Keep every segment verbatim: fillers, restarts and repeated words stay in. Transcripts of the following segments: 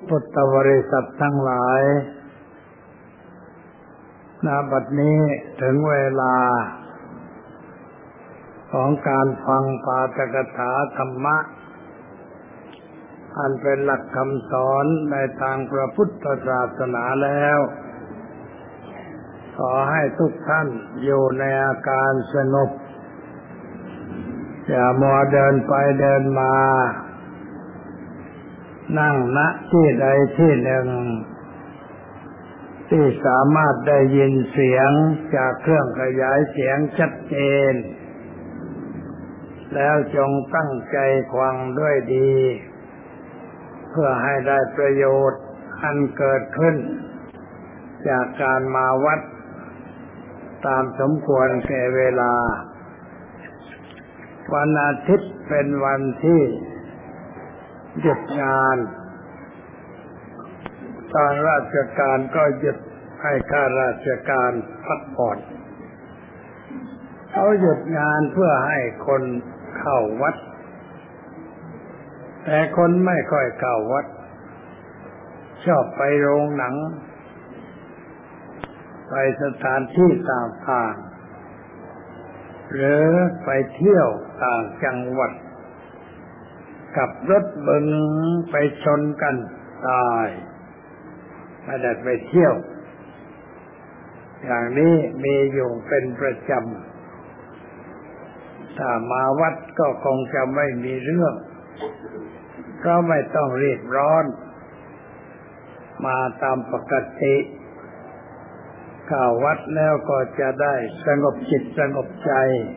พุทธบริษัททั้งหลายณ บัดนี้ถึงเวลาของการฟังปาฐกถาธรรมะอันเป็นหลักคำสอนในทางพระพุทธศาสนาแล้วขอให้ทุกท่านอยู่ในอาการสงบอย่ามัวเดินไปเดินมานั่งณที่ใดที่หนึ่งที่สามารถได้ยินเสียงจากเครื่องขยายเสียงชัดเจนแล้วจงตั้งใจฟังด้วยดีเพื่อให้ได้ประโยชน์อันเกิดขึ้นจากการมาวัดตามสมควรแก่เวลาวันอาทิตย์เป็นวันที่หยุดงานทางราชการก็หยุดให้ข้าราชการพักผ่อนเขาหยุดงานเพื่อให้คนเข้าวัดแต่คนไม่ค่อยเข้าวัดชอบไปโรงหนังไปสถานที่ต่างๆหรือไปเที่ยวต่างจังหวัดขับรถเบึงไปชนกันตายไม่ได้ไปเที่ยวอย่างนี้มีอยู่เป็นประจำถ้ามาวัดก็คงจะไม่มีเรื่องเพราะไม่ต้องรีบร้อนมาตามปกติเข้าวัดแล้วก็จะได้สงบจิตสงบใจ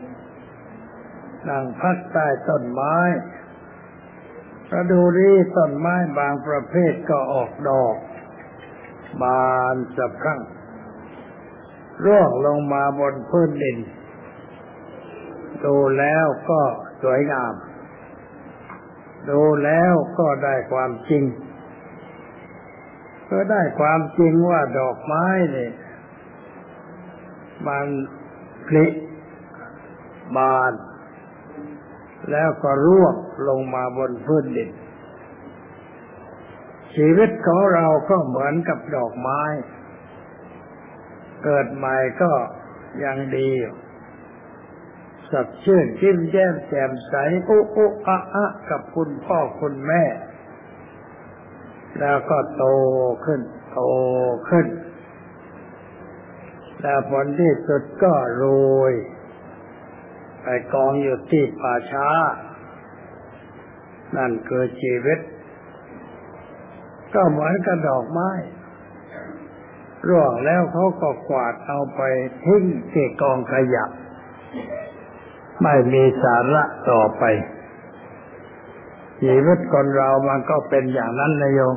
นั่งพักใต้ต้นไม้ฤดูนี้ต้นไม้บางประเภทก็ออกดอกบานสะพรั่งร่วงลงมาบนพื้นดินดูแล้วก็สวยงามดูแล้วก็ได้ความจริงก็ได้ความจริงว่าดอกไม้นี่มันผลิบานแล้วก็ร่วงลงมาบนพื้นดินชีวิตของเราก็เหมือนกับดอกไม้เกิดใหม่ก็ยังดีสดชื่นยิ้มแย้มแจ่มใสอุอุอะอะกับคุณพ่อคุณแม่แล้วก็โตขึ้นโตขึ้นแล้วผลที่สุดก็โรยไปกองอยู่ที่ป่าช้านั่นคือชีวิตก็เหมือนกับดอกไม้ร่วงแล้วเขาก็กวาดเอาไปทิ้งที่กองขยะไม่มีสาระต่อไปชีวิตคนเรามันก็เป็นอย่างนั้นนะโยม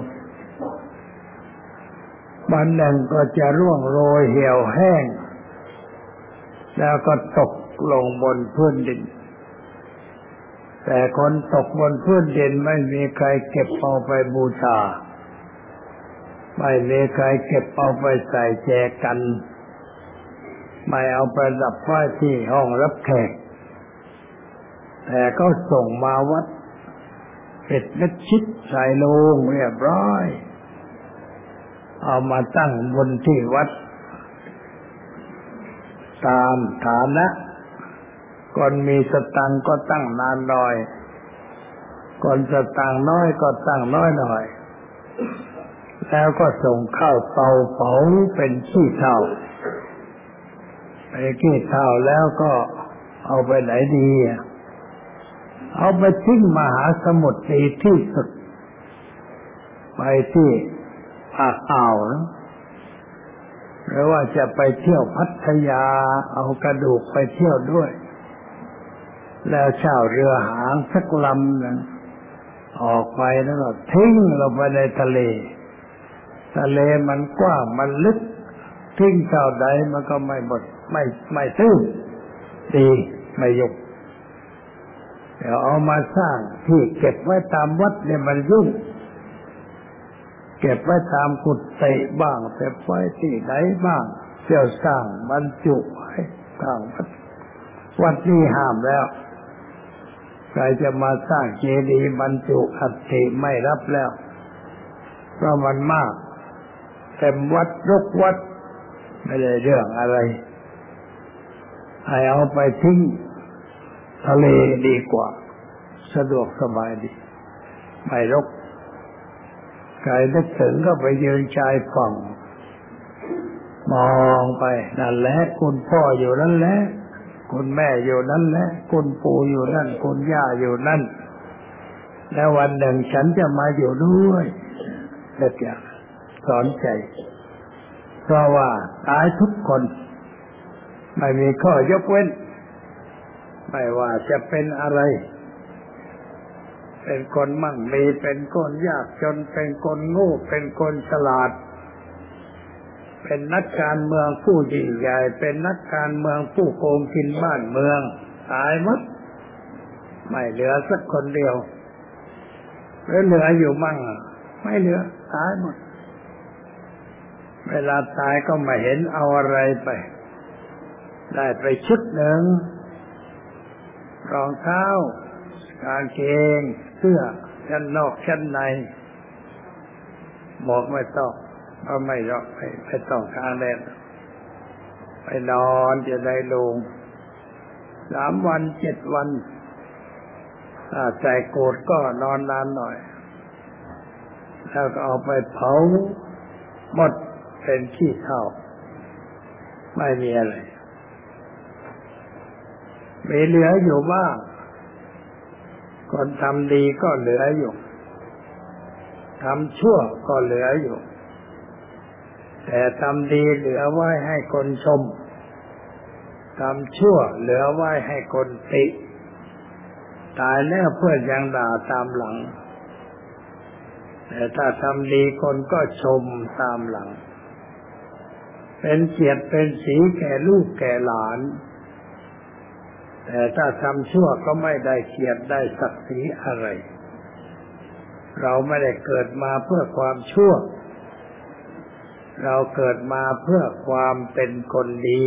วันหนึ่งก็จะร่วงโรยเหี่ยวแห้งแล้วก็ตกลงบนพื้นดินแต่คนตกบนพื้นดินไม่มีใครเก็บเอาไปบูชาไม่มีใครเก็บเอาไปใส่แจกันไม่เอาไปดับไว้ที่ห้องรับแขกแต่ก็ส่งมาวัดปิดมิดชิดใส่โลงเรียบร้อยเอามาตั้งบนที่วัดตามฐานะคนมีสตังค์ก็ตั้งนานหน่อยคนสตังค์น้อยก็ตั้งน้อยหน่อยแล้วก็ส่งเข้าเตาเผาเป็นขี้เถ้าไปขี้เถ้าแล้วก็เอาไปไหนดีเอาไปทิ้งมหาสมุทรดีที่สุดไปที่ภาคอ่าวนะหรือว่าจะไปเที่ยวพัทยาเอากระดูกไปเที่ยวด้วยแล้วเช่าเรือหางสักลำนึงออกไปแล้วก็ทิ้งลงไปในทะเลทะเลมันกว้างมันลึกทิ้งเท่าใดมันก็ไม่หมดไม่ไม่ตื้นดีไม่ยุบเดี๋ยวเอามาสร้างที่เก็บไว้ตามวัดเนี่ยมันยุ่งเก็บไว้ตามกุฏิบ้างเก็บไว้ที่ไหนบ้างเที่ยวสร้างบรรจุไว้ทางวัดวัดนี้ห้ามแล้วใครจะมาสร้างเจดีย์บรรจุอัฐิไม่รับแล้วเพราะมันมากเต็มวัดรกวัดไม่ได้เรื่องอะไรให้เอาไปทิ้งทะเลดีกว่าสะดวกสบายดีไม่รกใครนึกถึงก็ไปยืนชายฝั่งมองไปนั่นแหละคุณพ่ออยู่นั่นแหละคุณแม่อยู่นั่นแหละคุณปู่อยู่นั่นคุณย่าอยู่นั่นแล้ววันหนึ่งฉันจะมาอยู่ด้วยเด็กอย่างสอนใจเพราะว่าตายทุกคนไม่มีข้อยกเว้นไม่ว่าจะเป็นอะไรเป็นคนมั่งมีเป็นคนยากจนเป็นคนโง่เป็นคนฉลาดเป็นนักการเมืองผู้ยิ่งใหญ่เป็นนักการเมืองผู้โกงกินบ้านเมืองตายหมดไม่เหลือสักคนเดียวแล้วเหลืออยู่มั่งไม่เหลือตายหมดเวลาตายก็ไม่เห็นเอาอะไรไปได้ไปชุดหนึ่งรองเท้ากางเกงเสื้อชั้นนอกชั้นในบอกไม่ต้องก็ไม่รอกไม่ไม่ต้องทางแดนไปนอนจะได้ลงสามวันเจ็ดวันถ้าใจโกรธก็นอนนานหน่อยแล้วก็เอาไปเผาหมดเป็นขี้เถ้าไม่มีอะไรมีเหลืออยู่บ้างคนทำดีก็เหลืออยู่ทำชั่วก็เหลืออยู่แต่ทำดีเหลือไว้ให้คนชมทำชั่วเหลือไว้ให้คนติตายแล้วเพื่อนยังด่าตามหลังแต่ถ้าทำดีคนก็ชมตามหลังเป็นเกียรติเป็นสีแก่ลูกแก่หลานแต่ถ้าทำชั่วก็ไม่ได้เกียรติได้ศักดิ์ศรีอะไรเราไม่ได้เกิดมาเพื่อความชั่วเราเกิดมาเพื่อความเป็นคนดี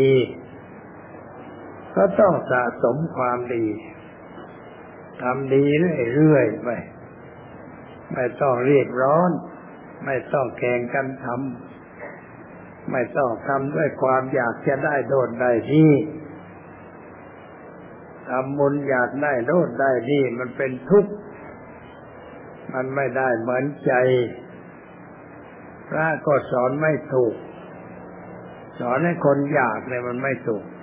ก็ต้องสะสมความดีทำดีเรื่อยๆไปไม่ต้องรีบร้อนไม่ต้องแข่งกันทำไม่ต้องทำด้วยความอยากจะได้โดนได้ที่ทำบุญอยากได้โดนได้ที่มันเป็นทุกข์มันไม่ได้เหมือนใจพระก็สอนไม่ถูกสอนให้คนอยากเนี่ยมันไม่ถูก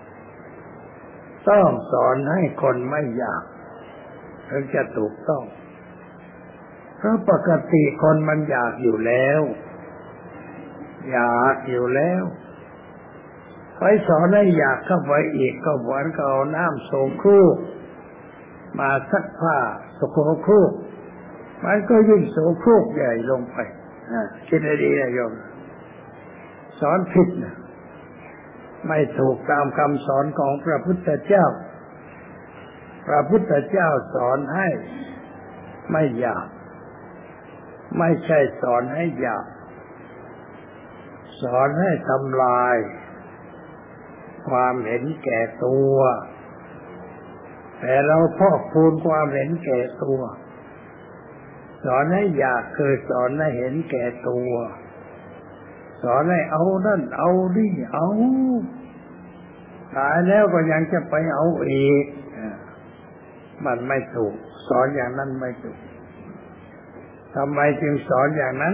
ต้องสอนให้คนไม่อยากถึงจะถูกต้องเพราะปกติคนมันอยากอยู่แล้วอยากอยู่แล้วไปสอนให้อยากเข้าไปอีกก็เหมือนกับเอาน้ำโสโครกมาซักผ้าโสโครกมันก็ยิ่งโสโครกใหญ่ลงไปคิดให้ดีนะโยมสอนผิดนะไม่ถูกตามคำสอนของพระพุทธเจ้าพระพุทธเจ้าสอนให้ไม่อยากไม่ใช่สอนให้อยากสอนให้ทำลายความเห็นแก่ตัวแต่เราพอกพูนความเห็นแก่ตัวสอนให้อยากคือสอนให้เห็นแก่ตัวสอนให้เอานั่นเอานี่เอาตายแล้วก็ยังจะไปเอาอีกมันไม่ถูกสอนอย่างนั้นไม่ถูกทำไมจึงสอนอย่างนั้น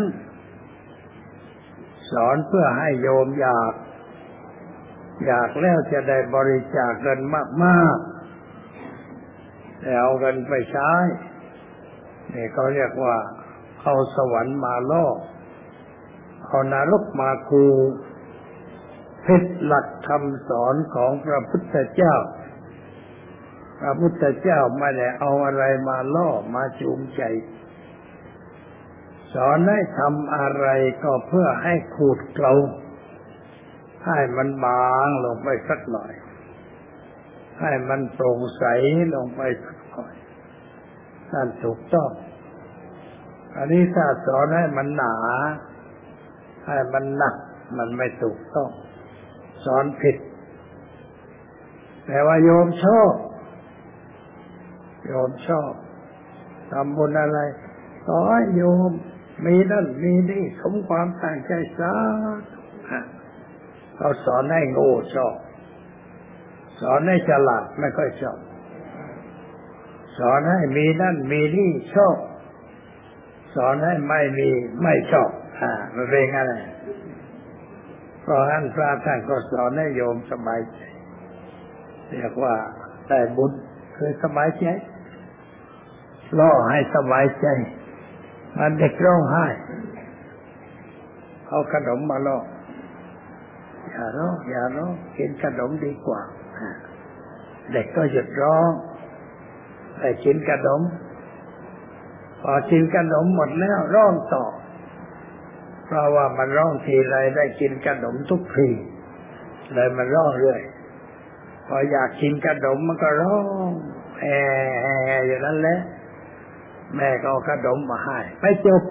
สอนเพื่อให้โยมอยากอยากแล้วจะได้บริจาคเงินมากๆแต่เอาเงินไปใช้นี่เขาเรียกว่าเอาสวรรค์มาล่อเอานรกมาคูผิดหลักคำสอนของพระพุทธเจ้าพระพุทธเจ้าไม่ได้เอาอะไรมาล่อมาจูงใจสอนให้ทำอะไรก็เพื่อให้ขูดเกลาให้มันบางลงไปสักหน่อยให้มันโปร่งใสลงไปสักหน่อยนั่นถูกต้องอันนี้ถ้าสอนให้มันหนาให้มันหนักมันไม่ถูกต้องสอนผิดแต่ว่าโยมชอบโยมชอบทำบุญอะไรขอให้โยมมีนั่นมีนี่สมความตั้งใจสาธุเขาสอนให้โง่ชอบสอนให้ฉลาดไม่ค่อยชอบสอนให้มีนั่นมีนี่ชอบสอนให้ไม่มีไม่ชอบอ่ามันเป็นไงล่ะเพราะฉะนั้นพระท่านก็สอนให้โยมสบายใจเรียกว่าได้บุญคือสบายใจล่อให้สบายใจมันเด็กร้องไห้เอาขนมมาล่ออย่าร้องอย่าร้องกินขนมดีกว่าเด็กก็หยุดร้องแต่กินขนมพอกินขนมหมดแล้วร้องต่อเพราะว่ามันร้องทีไรได้กินขนมทุกทีเลยมันร้องเรื่อยพออยากกินขนมมันก็ร้องแห่อย่างนั้นแหละแม่ก็เอาขนมมาให้ไม่จบ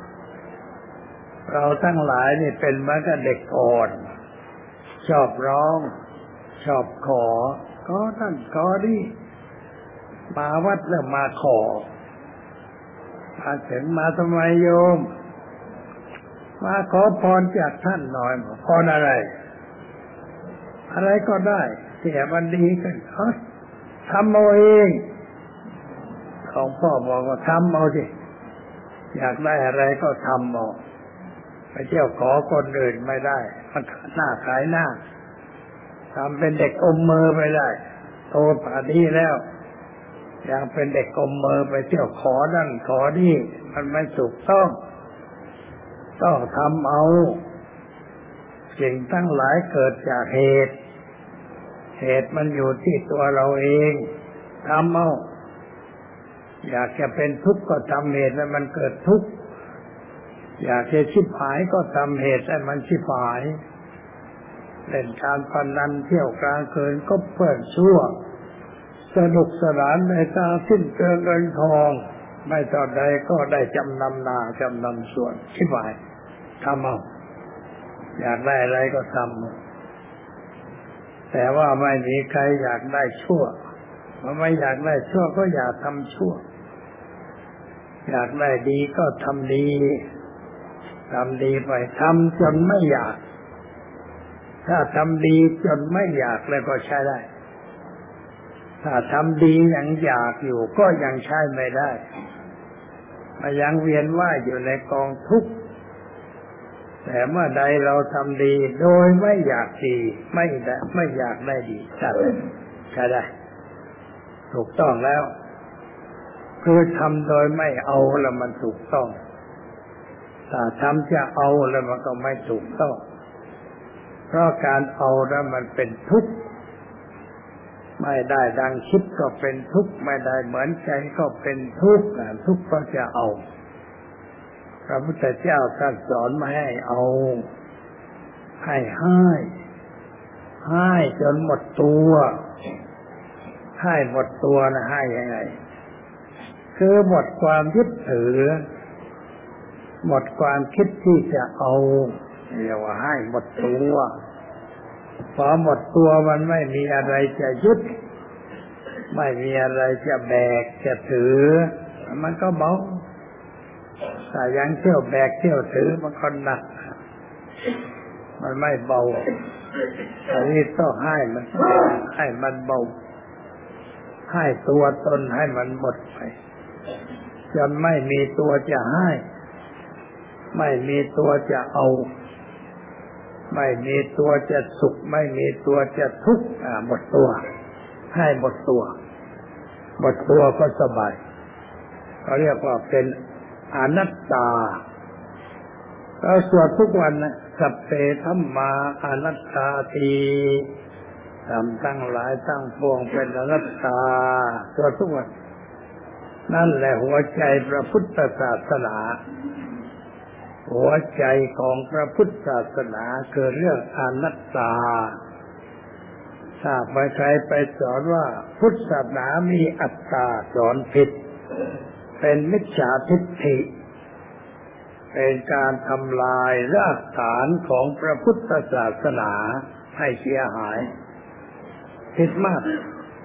เราทั้งหลายนี่เป็นเหมือนกับเด็กอ่อนชอบร้องชอบขอก็ท่านขอดิมาวัดแล้วมาขอมาถึงมาทำไมโยมมาขอพรจากท่านหน่อยพรอะไรอะไรก็ได้ที่มันดีกันทำเอาเองของพ่อบอกว่าทำเอาสิอยากได้อะไรก็ทำเอาไปเที่ยวขอคนอื่นไม่ได้มันหน้าขายหน้าทำเป็นเด็กอมมือไปได้โตป่านนี้แล้วยังเป็นเด็กอมมือไปเที่ยวขอนั่นขอนี่มันไม่ถูกต้องต้องทำเอาสิ่งทั้งหลายเกิดจากเหตุเหตุมันอยู่ที่ตัวเราเองทำเอาอยากจะเป็นทุกข์ก็ทำเหตุให้มันเกิดทุกข์อยากจะชิบหายก็ทำเหตุให้มันชิบหายเล่นการพนันเที่ยวกลางคืนก็เพื่อชั่วสนุกสนานในตาสิ้นเปลืองเงินทองไม่ต่อใดก็ได้จำนำนาจำนำส่วนชิบหายทำเอาอยากได้อะไรก็ทำแต่ว่าไม่มีใครอยากได้ชั่วเมื่อไม่อยากได้ชั่วก็อย่าทำชั่วอยากได้ดีก็ทำดีทำดีไปทำจนไม่อยากถ้าทำดีจนไม่อยากแล้วก็ใช้ได้ถ้าทำดียังอยากอยู่ก็ยังใช้ไม่ได้มันยังเวียนว่ายอยู่ในกองทุกข์แต่เมื่อใดเราทำดีโดยไม่อยากดีไม่ได้ไม่อยากได้ดีใช่ไหมใช่ได้ถูกต้องแล้วคือทำโดยไม่เอาแล้วมันถูกต้องถ้าทำจะเอาแล้วมันก็ไม่ถูกต้องเพราะการเอาแล้วมันเป็นทุกข์ไม่ได้ดังคิดก็เป็นทุกข์ไม่ได้เหมือนใจก็เป็นทุกข์ทุกข์ก็จะเอาพระพุทธเจ้าท่านสอนมาให้เอาให้ให้ให้จนหมดตัวให้หมดตัวนะให้ยังไงคือหมดความยึดถือหมดความคิดที่จะเอาเรียกว่าให้หมดตัวพอหมดตัวมันไม่มีอะไรจะยึดไม่มีอะไรจะแบกจะถือมันก็เบาแต่ยังเที่ยวแบกเที่ยวถือมันก็หนักมันไม่เบาอันนี้ต้องให้มันให้มันเบาให้ตัวตนให้มันหมดไปจนไม่มีตัวจะให้ไม่มีตัวจะเอาไม่มีตัวจะสุขไม่มีตัวจะทุกข์หมดตัวให้หมดตัวหมดตัวก็สบายเขาเรียกว่าเป็นอนัตตาเราสวดทุกวันนะสัพเพธัมมาอนัตตาติทำทั้งหลายทั้งปวงเป็นอนัตตาสวดทุกวันนั่นแหละหัวใจพระพุทธศาสนาหัวใจของพระพุทธศาสนาคือเรื่องอนัตตาถ้าใครไปสอนว่าพุทธศาสนามีอัตตาสอนผิดเป็นมิจฉาทิฏฐิเป็นการทำลายรากฐานของพระพุทธศาสนาให้เสียหายผิดมาก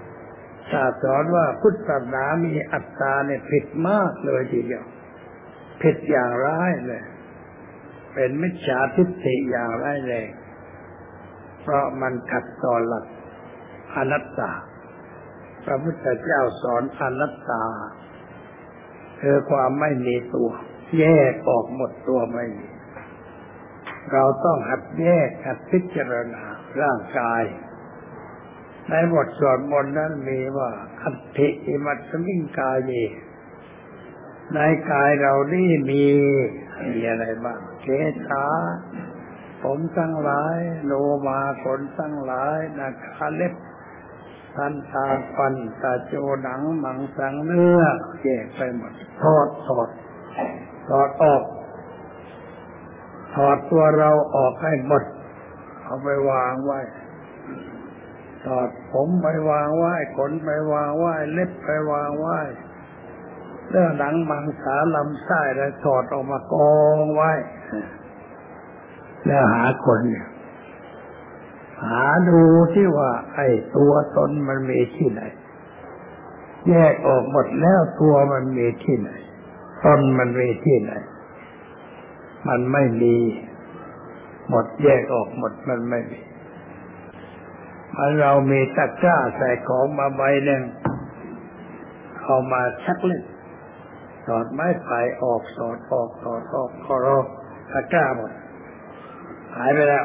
ถ้าสอนว่าพุทธศาสนามีอัตตาเนี่ยผิดมากเลยทีเดียวผิดอย่างร้ายเลยเป็นมิจฉาทิฏฐิอย่างร้ายแรงเพราะมันขัดต่อหลักอนัตตาพระพุทธเจ้าสอนอนัตตาคือความไม่มีตัวแยกออกหมดตัวไม่มีเราต้องหัดแยกหัดพิจารณาร่างกายในบทสวดมนต์นั้นมีว่าอัตถิอิมัสสมิงกายะในกายเรานี่มีมีอะไรบ้างเกศาผมทั้งหลายโลมาขนทั้งหลายนาคาเล็บทันตาฟันตาโจหนังมังสังเนื้อแยกไปหมดถอดถอดถอดออกถอดตัวเราออกให้หมดเอาไปวางไว้ถอดผมไปวางไว้ขนไปวางไว้เล็บไปวางไว้เนื้อหนังมังสาลำไส้แล้วถอดออกมากองไว้แล้วหาคนหาดูที่ว่าไอ้ตัวตนมันมีที่ไหนแยกออกหมดแล้วตัวมันมีที่ไหนตนมันมีที่ไหนมันไม่มีหมดแยกออกหมดมันไม่มีมันเรามีตะกร้าใส่ของมาใบหนึ่งเอามาชักเล่นถอดไม้ไผ่ออกถอดออกถอดออกคอรอตะกร้าหมดหายไปแล้ว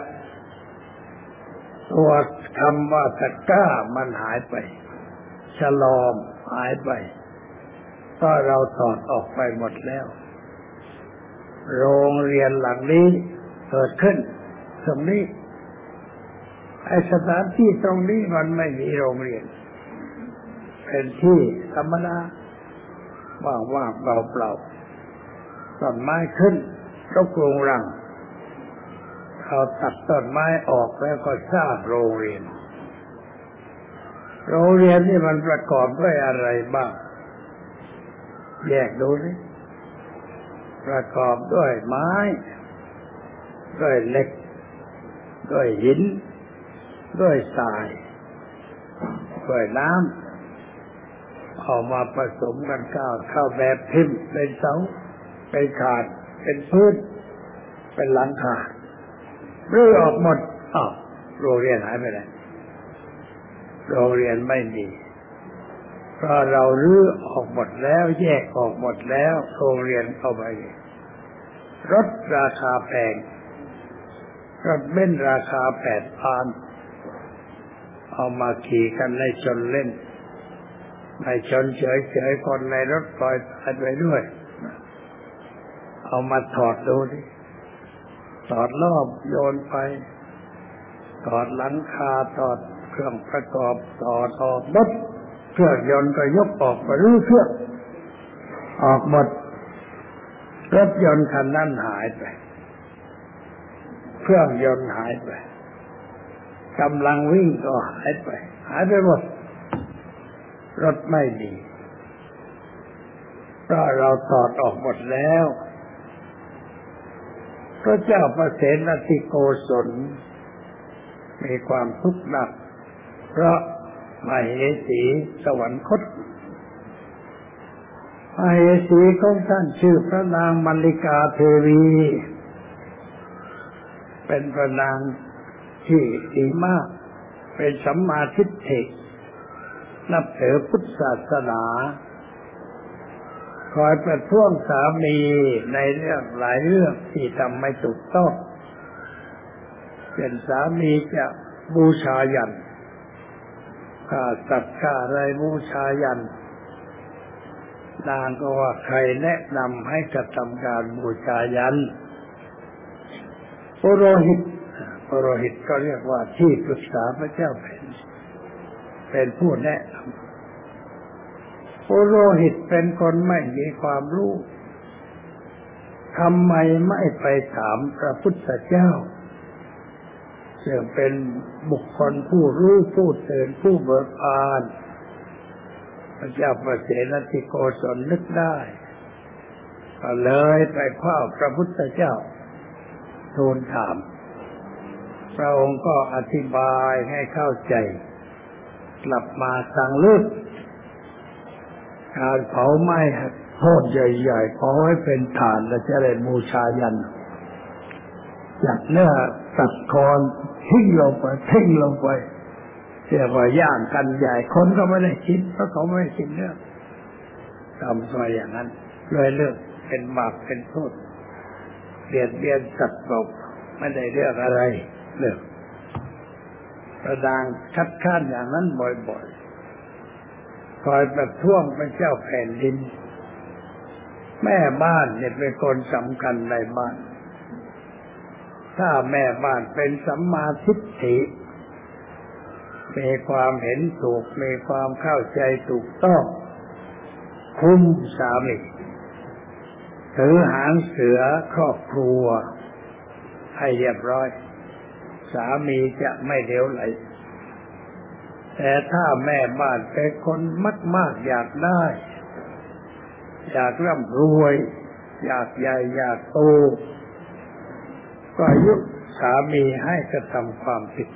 ตัวคำว่าตะกร้ามันหายไปฉลอมหายไปก็เราถอดออกไปหมดแล้วโรงเรียนหลังนี้เกิดขึ้นตรงนี้ไอ้สถานที่ตรงนี้มันไม่มีโรงเรียนเป็นที่ธรรมดาว่างๆเปล่าๆต้นไม้ขึ้นรกรุงรังเขาตัดต้นไม้ออกแล้วก็สร้างโรงเรียนโรงเรียนนี่มันประกอบด้วยอะไรบ้างแยกดูสิประกอบด้วยไม้ด้วยเหล็กด้วยหินด้วยทรายด้วยน้ำเอามาผสมกันเข้าเข้าแบบพิมพ์เป็นเสาเป็นคานเป็นพื้นเป็นหลังคารื้อออกหมดอ้าวโรงเรียนหายไปไหนโรงเรียนไม่มีเพราะเรารื้อออกหมดแล้วแยกออกหมดแล้วโรงเรียนเข้าไปรถราคาแพงรถเบนซ์ราคาแปดพันเอามาขี่กันในชนเล่นในชนเฉยๆคนในรถปล่อยตายไปด้วยเอามาถอดดูดิถอดรอบโยนไปถอดหลังคาถอดเครื่องประกอบถอดออกหมดเครื่องยนต์ก็ยกออกไปรื้อเครื่องออกหมดรถยนต์คันนั้นหายไปเครื่องยนต์หายไปกำลังวิ่งก็หายไปหายไปหมดรถไม่มีเพราะเราถอดออกหมดแล้วพระเจ้าประเสนทิโกศลมีความทุกข์หนักเพราะมเหสีสวรรคตมเหสีของท่านชื่อพระนางมัลลิกาเทวีเป็นพระนางที่ดีมากเป็นสัมมาทิฏฐินับถือพุทธศาสนาคอยประท้วงสามีในเรื่องหลายเรื่องที่ทำไม่ถูกต้องเป็นสามีจะบูชายันฆ่าสัตว์ฆ่าอะไรบูชายันนางก็ว่าใครแนะนำให้กระทำการบูชายันปุโรหิตปุโรหิตก็เรียกว่าที่ปรึกษาพระเจ้าแผ่นดินเป็นผู้แนะนำปุโรหิตเป็นคนไม่มีความรู้ทำไมไม่ไปถามพระพุทธเจ้าซึ่งเป็นบุคคลผู้รู้ผู้ตื่นผู้เบิกบานพระเจ้าประเสนทิโกศลนึกได้ก็เลยไปเฝ้าพระพุทธเจ้าทูลถามพระองค์ก็อธิบายให้เข้าใจกลับมาสั่งเลิกการเผาไหม้โทษใหญ่ๆขอให้เป็นฐานและจะได้บูชายันจับเนื้อตัดคอทิ้งลงไปทิ้งลงไปเรียกว่าย่างกันใหญ่คนก็ไม่ได้คิดเพราะเขาไม่ได้คิดเรื่องทำไปอย่างนั้นเลยเลือกเป็นบาปเป็นโทษเบียดเบียนสัตว์เราไม่ได้เลือกอะไรเลือกประดางคัดค้านอย่างนั้นบ่อยๆคอยประท้วงพระเจ้าแผ่นดินแม่บ้านเนี่ยเป็นคนสำคัญในบ้านถ้าแม่บ้านเป็นสัมมาทิฏฐิมีความเห็นถูกมีความเข้าใจถูกต้องคุมสามีถือหางเสือครอบครัวให้เรียบร้อยสามีจะไม่เหลวไหลแต่ถ้าแม่บ้านเป็นคนมากๆอยากได้อยากร่ำรวยอยากใหญ่อยากโตก็ยุสามีให้กระทำความผิด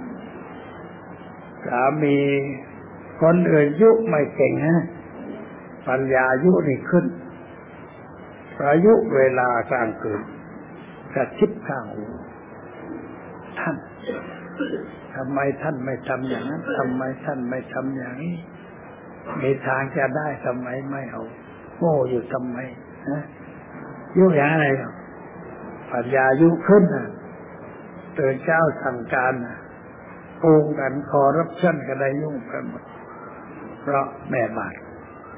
สามีคนอื่นยุไม่เก่งฮะปัญญายุนี่ขึ้นประยุเวลากลางคืนกระชิบข้างหูท่านทำไมท่านไม่ทำอย่างนั้นทำไมท่านไม่ทำอย่างนี้มีทางจะได้ทำไมไม่เอาโง่อยู่ทำไมฮะยุอย่างไรปัญญายุขึ้นนะตื่นเช้าสั่งการนะโกงกันคอร์รัปชันก็ได้ยุ่งไปหมดเพราะแม่บ้าน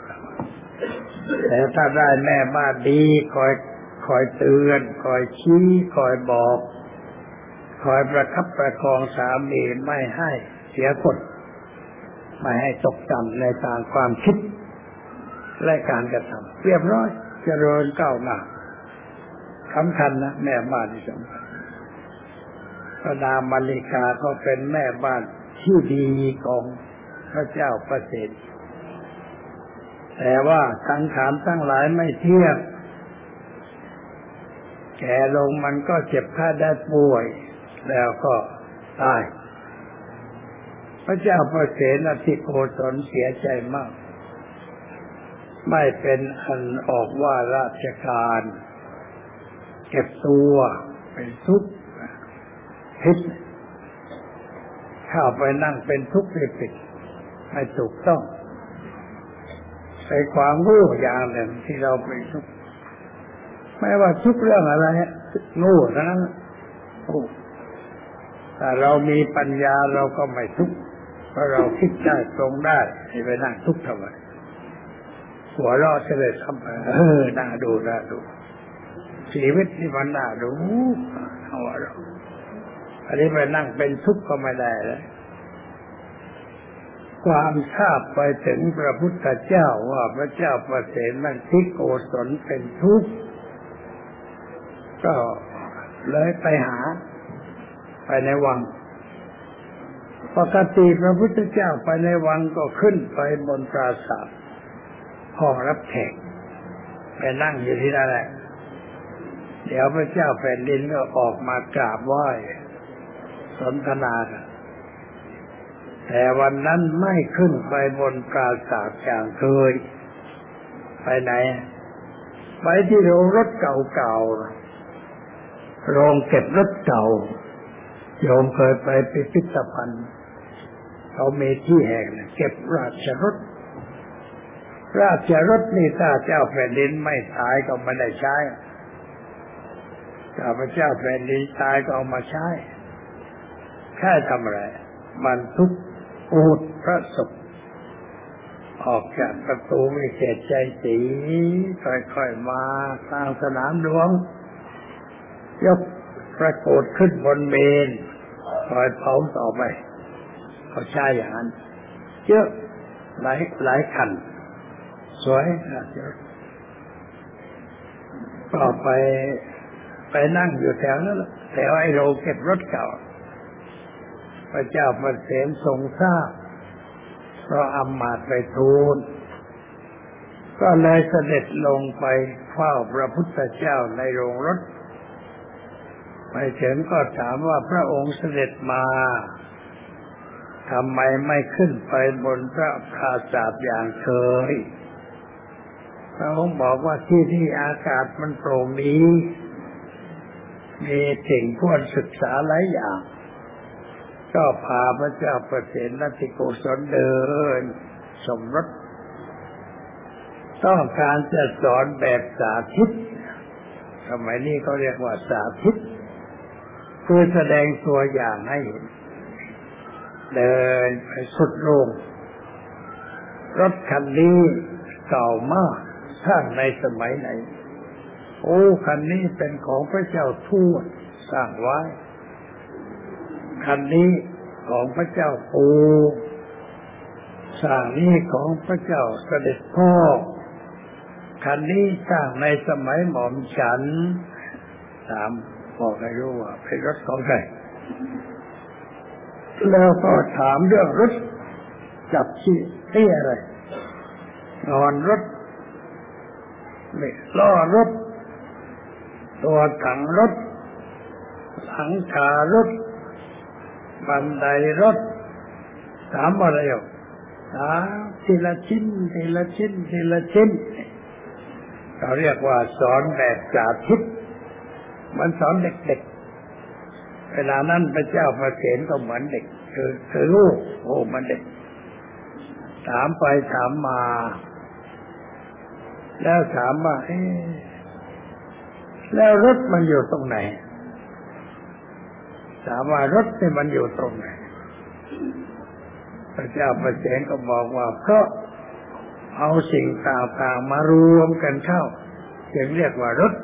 แต่ถ้าได้แม่บ้านดีคอยคอยเตือนคอยชี้คอยบอกคอยประคับประคองสามีไม่ให้เสียคนไม่ให้ตกต่ำในทางความคิดและการกระทำเรียบร้อยเจริญก้าวหน้าสำคัญนะแม่บ้านที่สำคัญพระนางมาริกาก็เป็นแม่บ้านที่ดีของพระเจ้าประเสริฐแต่ว่าสังขารทั้งหลายไม่เที่ยงแก่ลงมันก็เจ็บไข้ได้ป่วยแล้วก็ตายพระเจ้าประเสริฐอธิโกศลเสียใจมากไม่เป็นอันออกว่าราชการเก็บตัวเป็นทุกข์ผิดเข้าไปนั่งเป็นทุกข์ผิดไม่ถูกต้องใส่ความโง่อย่างหนึ่งที่เราเป็นทุกข์ไม่ว่าทุกเรื่องอะไรโง่ทั้งนั้นแต่เรามีปัญญาเราก็ไม่ทุกข์เพราะเราคิดได้ตรงได้ให้ไปนั่งทุกข์ทำไมหัวเราะเฉลยทำไมเออน่าดูน่าดูชีวิตที่มันน่าดูหัวเราะอันนี้ไปนั่งเป็นทุกข์ก็ไม่ได้เลยความทราบไปถึงพระพุทธเจ้าว่าพระเจ้าประเสริฐนั้นที่โกศลเป็นทุกข์ก็เลยไปหาไปในวังปกติพระพุทธเจ้าไปในวังก็ขึ้นไปบนปราสาทห้องรับแขกไปนั่งอยู่ที่นั่นแหละเดี๋ยวพระเจ้าแผ่นดินก็ออกมากราบไหว้สนทนากันแต่วันนั้นไม่ขึ้นไปบนปราสาทอย่างเคยไปไหนไปที่โรงรถเก่าๆโรงเก็บรถเก่าโยมเคยไปพิพิธภัณฑ์เขามีที่แห่งเก็บราชรถราชรถนี่ถ้าเจ้าแผ่นดินไม่ตายก็ไม่ได้ใช้ถ้าพระเจ้าแผ่นดินตายก็เอามาใช้แค่ทำอะไรบรรทุกอูฐพระศพออกจากประตูวิเศษชัยศรีค่อยๆมาทางสนามหลวงยกพระโกฐขึ้นบนเมรุคอยเผาต่อไปเขาใช้อย่างนั้นเยอะหลายหลายคันสวยนะเยอะก็ไปไปนั่งอยู่แถวนั้นแถวไอ้โรงเก็บรถเก่าพระเจ้าประเสริฐทรงทราบเพราะอำมาตย์ไปทูลก็เลยเสด็จลงไปเฝ้าพระพุทธเจ้าในโรงรถไปถึงก็ถามว่าพระองค์เสด็จมาทำไมไม่ขึ้นไปบนพระปราสาทอย่างเคยเราบอกว่าที่ที่อากาศมันโปร่งดีมีสิ่งควรศึกษาหลายอย่างก็พาพระเจ้าประเสนทิโกศลเดินสมรสต้องการจะสอนแบบสาธิตสมัยนี้เขาเรียกว่าสาธิตคือแสดงตัวอย่างให้เห็นเดินไปสุดโลกรถคันนี้เก่ามากสร้างในสมัยไหนโอ้คันนี้เป็นของพระเจ้าทวดสร้างไว้คันนี้ของพระเจ้าปู่สร้างนี้ของพระเจ้าเสด็จพ่อคันนี้สร้างในสมัยหม่อมฉันถามบอกให้รู้ว่าเป็นรถของใครแล้วก็ถามเรื่องรถจับชี้ที่อะไรนอนรถไม่ล้อรถตัวถังรถหลังคารถบันไดรถถามอะไรอ่ะถามทีละชิ้นทีละชิ้นทีละชิ้นเขาเรียกว่าสอนแบบสาธิตมันสอนเด็กๆเวลานั้นพระเจ้าประเสนก็เหมือนเด็กคือคือลูกโอ้มันเด็กถามไปถามมาแล้วถามว่าเอ๊ะแล้วรถมันอยู่ตรงไหนถามว่ารถนี่มันอยู่ตรงไหนพระเจ้าประเสนก็บอกว่าเพราะเอาสิ่งต่างๆมารวมกันเข้าจึงเรียกว่ารถ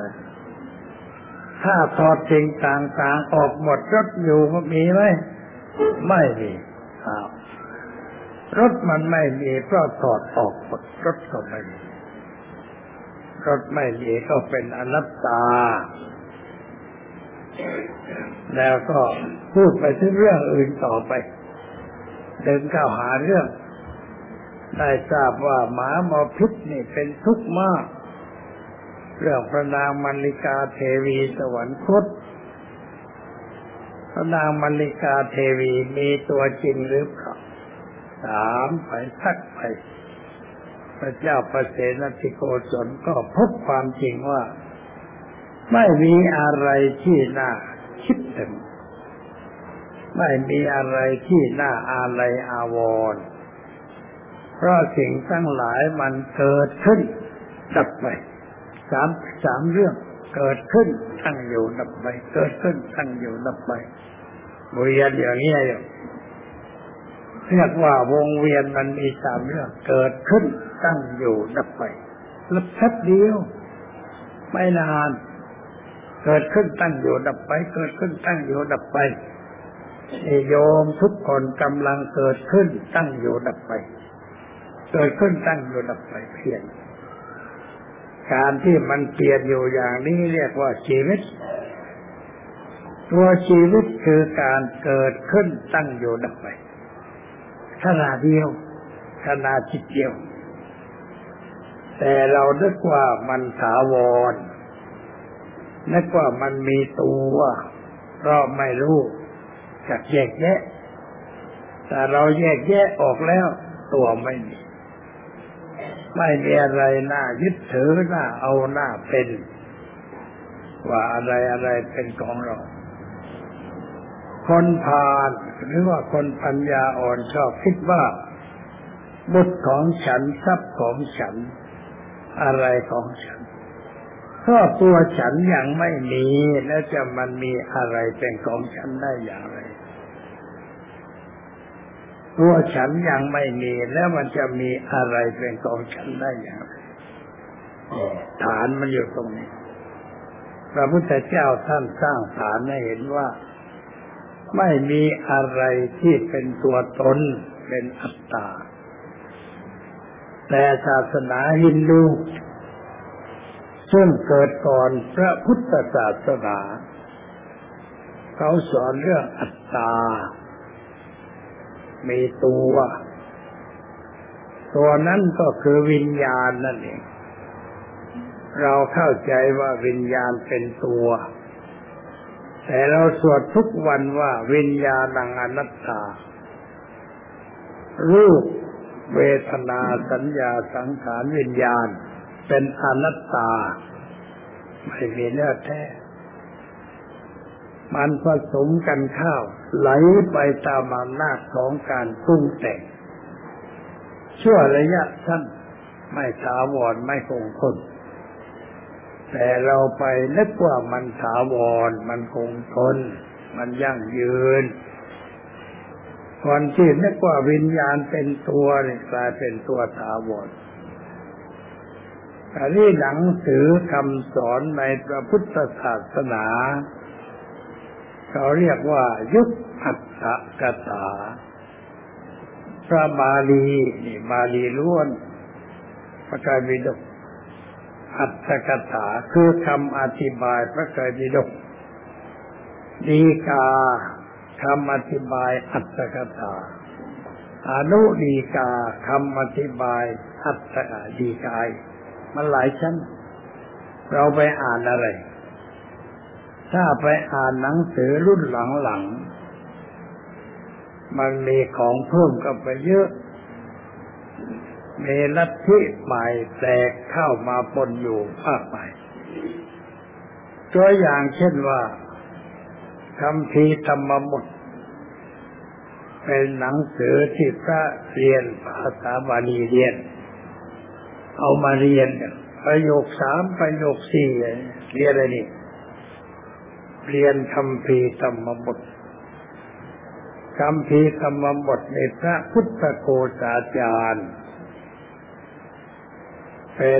ถ้าถอดสิ่งต่างๆออกหมดรถอยู่มีไหมไม่มีครับรถมันไม่มีเพราะถอดออกหมดรถก็ไม่มีรถไม่มีก็เป็นอนัตตาแล้วก็พูดไปถึงเรื่องอื่นต่อไปเดินเข้าหาเรื่องได้ทราบว่าหมาหมอพิษนี่เป็นทุกข์มากเรื่องพระนางมัลลิกาเทวีสวรรคตพระนางมัลลิกาเทวีมีตัวจริงหรือเปล่าถามไปทักไปพระเจ้าประเสนทิโกศลก็พบความจริงว่าไม่มีอะไรที่น่าคิดถึงไม่มีอะไรที่น่าอาลัยอาวรณ์เพราะสิ่งทั้งหลายมันเกิดขึ้นดับไปสามสามเรื่องเกิดขึ้นตั้งอยู่ดับไปเกิดขึ้นตั้งอยู่ดับไปเวียนอย่างนี้เรียกว่าวงเวียนมันมีสามเรื่องเกิดขึ้นตั้งอยู่ดับไปแล้วแป๊บเดียวไม่นานเกิดขึ้นตั้งอยู่ดับไปเกิดขึ้นตั้งอยู่ดับไปโยมทุกคนกำลังเกิดขึ้นตั้งอยู่ดับไปเกิดขึ้นตั้งอยู่ดับไปเพียงการที่มันเปลี่ยนอยู่อย่างนี้เรียกว่าชีวิตตัวชีวิตคือการเกิดขึ้นตั้งอยู่ดับไปขณะเดียวขณะจิตเดียวแต่เรานึกว่ามันถาวรนึกว่ามันมีตัวเพราะไม่รู้จักแยกแยะแต่เราแยกแยะออกแล้วตัวไม่มีไม่มีอะไรน่ายึดถือน่าเอาน่าเป็นว่าอะไรอะไรเป็นของเราคนพาลหรือว่าคนปัญญาอ่อนชอบคิดว่าบุตรของฉันทรัพย์ของฉันอะไรของฉันเพราะตัวฉันยังไม่มีแล้วจะมันมีอะไรเป็นของฉันได้อย่างไรตัวฉันยังไม่มีแล้วมันจะมีอะไรเป็นของฉันได้อย่างไรฐานมันอยู่ตรงนี้พระพุทธเจ้าท่านสร้างฐานให้เห็นว่าไม่มีอะไรที่เป็นตัวตนเป็นอัตตาแต่ศาสนาฮินดูซึ่งเกิดก่อนพระพุทธศาสนาเขาสอนเรื่องอัตตามีตัวตัวนั้นก็คือวิญญาณนั่นเองเราเข้าใจว่าวิญญาณเป็นตัวแต่เราสวดทุกวันว่าวิญญาณังอนัตตารูปเวทนาสัญญาสังขารวิญญาณเป็นอนัตตาไม่มีเนื้อแท้มันผสมกันเข้าไหลไปตามอำนาจของการปรุงแต่งชั่วระยะสั้นไม่ถาวรไม่คงทนแต่เราไปนึกว่ามันถาวรมันคงทนมันยั่งยืนก่อนที่นึกว่าวิญญาณเป็นตัวนี่กลายเป็นตัวถาวรอันนี้หนังสือคำสอนในพระพุทธศาสนาเขาเรียกว่ายุคอัตถกถาพระบาลีนี่บาลีล้วนพระไตรปิฎกอัตถกถาคือคำอธิบายพระไตรปิฎกฎีกาคำอธิบายอัตถกถาอนุฎีกาคำอธิบายอัตถฎีกายมันหลายชั้นเราไปอ่านอะไรถ้าไปอ่านหนังสือรุ่นหลังๆมันมีของเพิ่มเข้าไปเยอะมีลัทธิใหม่แตกเข้ามาปนอยู่มากมายตัวอย่างเช่นว่าคัมภีร์ธรรมบทเป็นหนังสือที่พระเรียนภาษาบาลีเรียนเอามาเรียนประโยคสามประโยคสี่เรียนอะไรนี่เรียนคัมภีร์ธรรมบทคัมภีร์ธรรมบทในพระพุทธโฆษาจารย์เป็น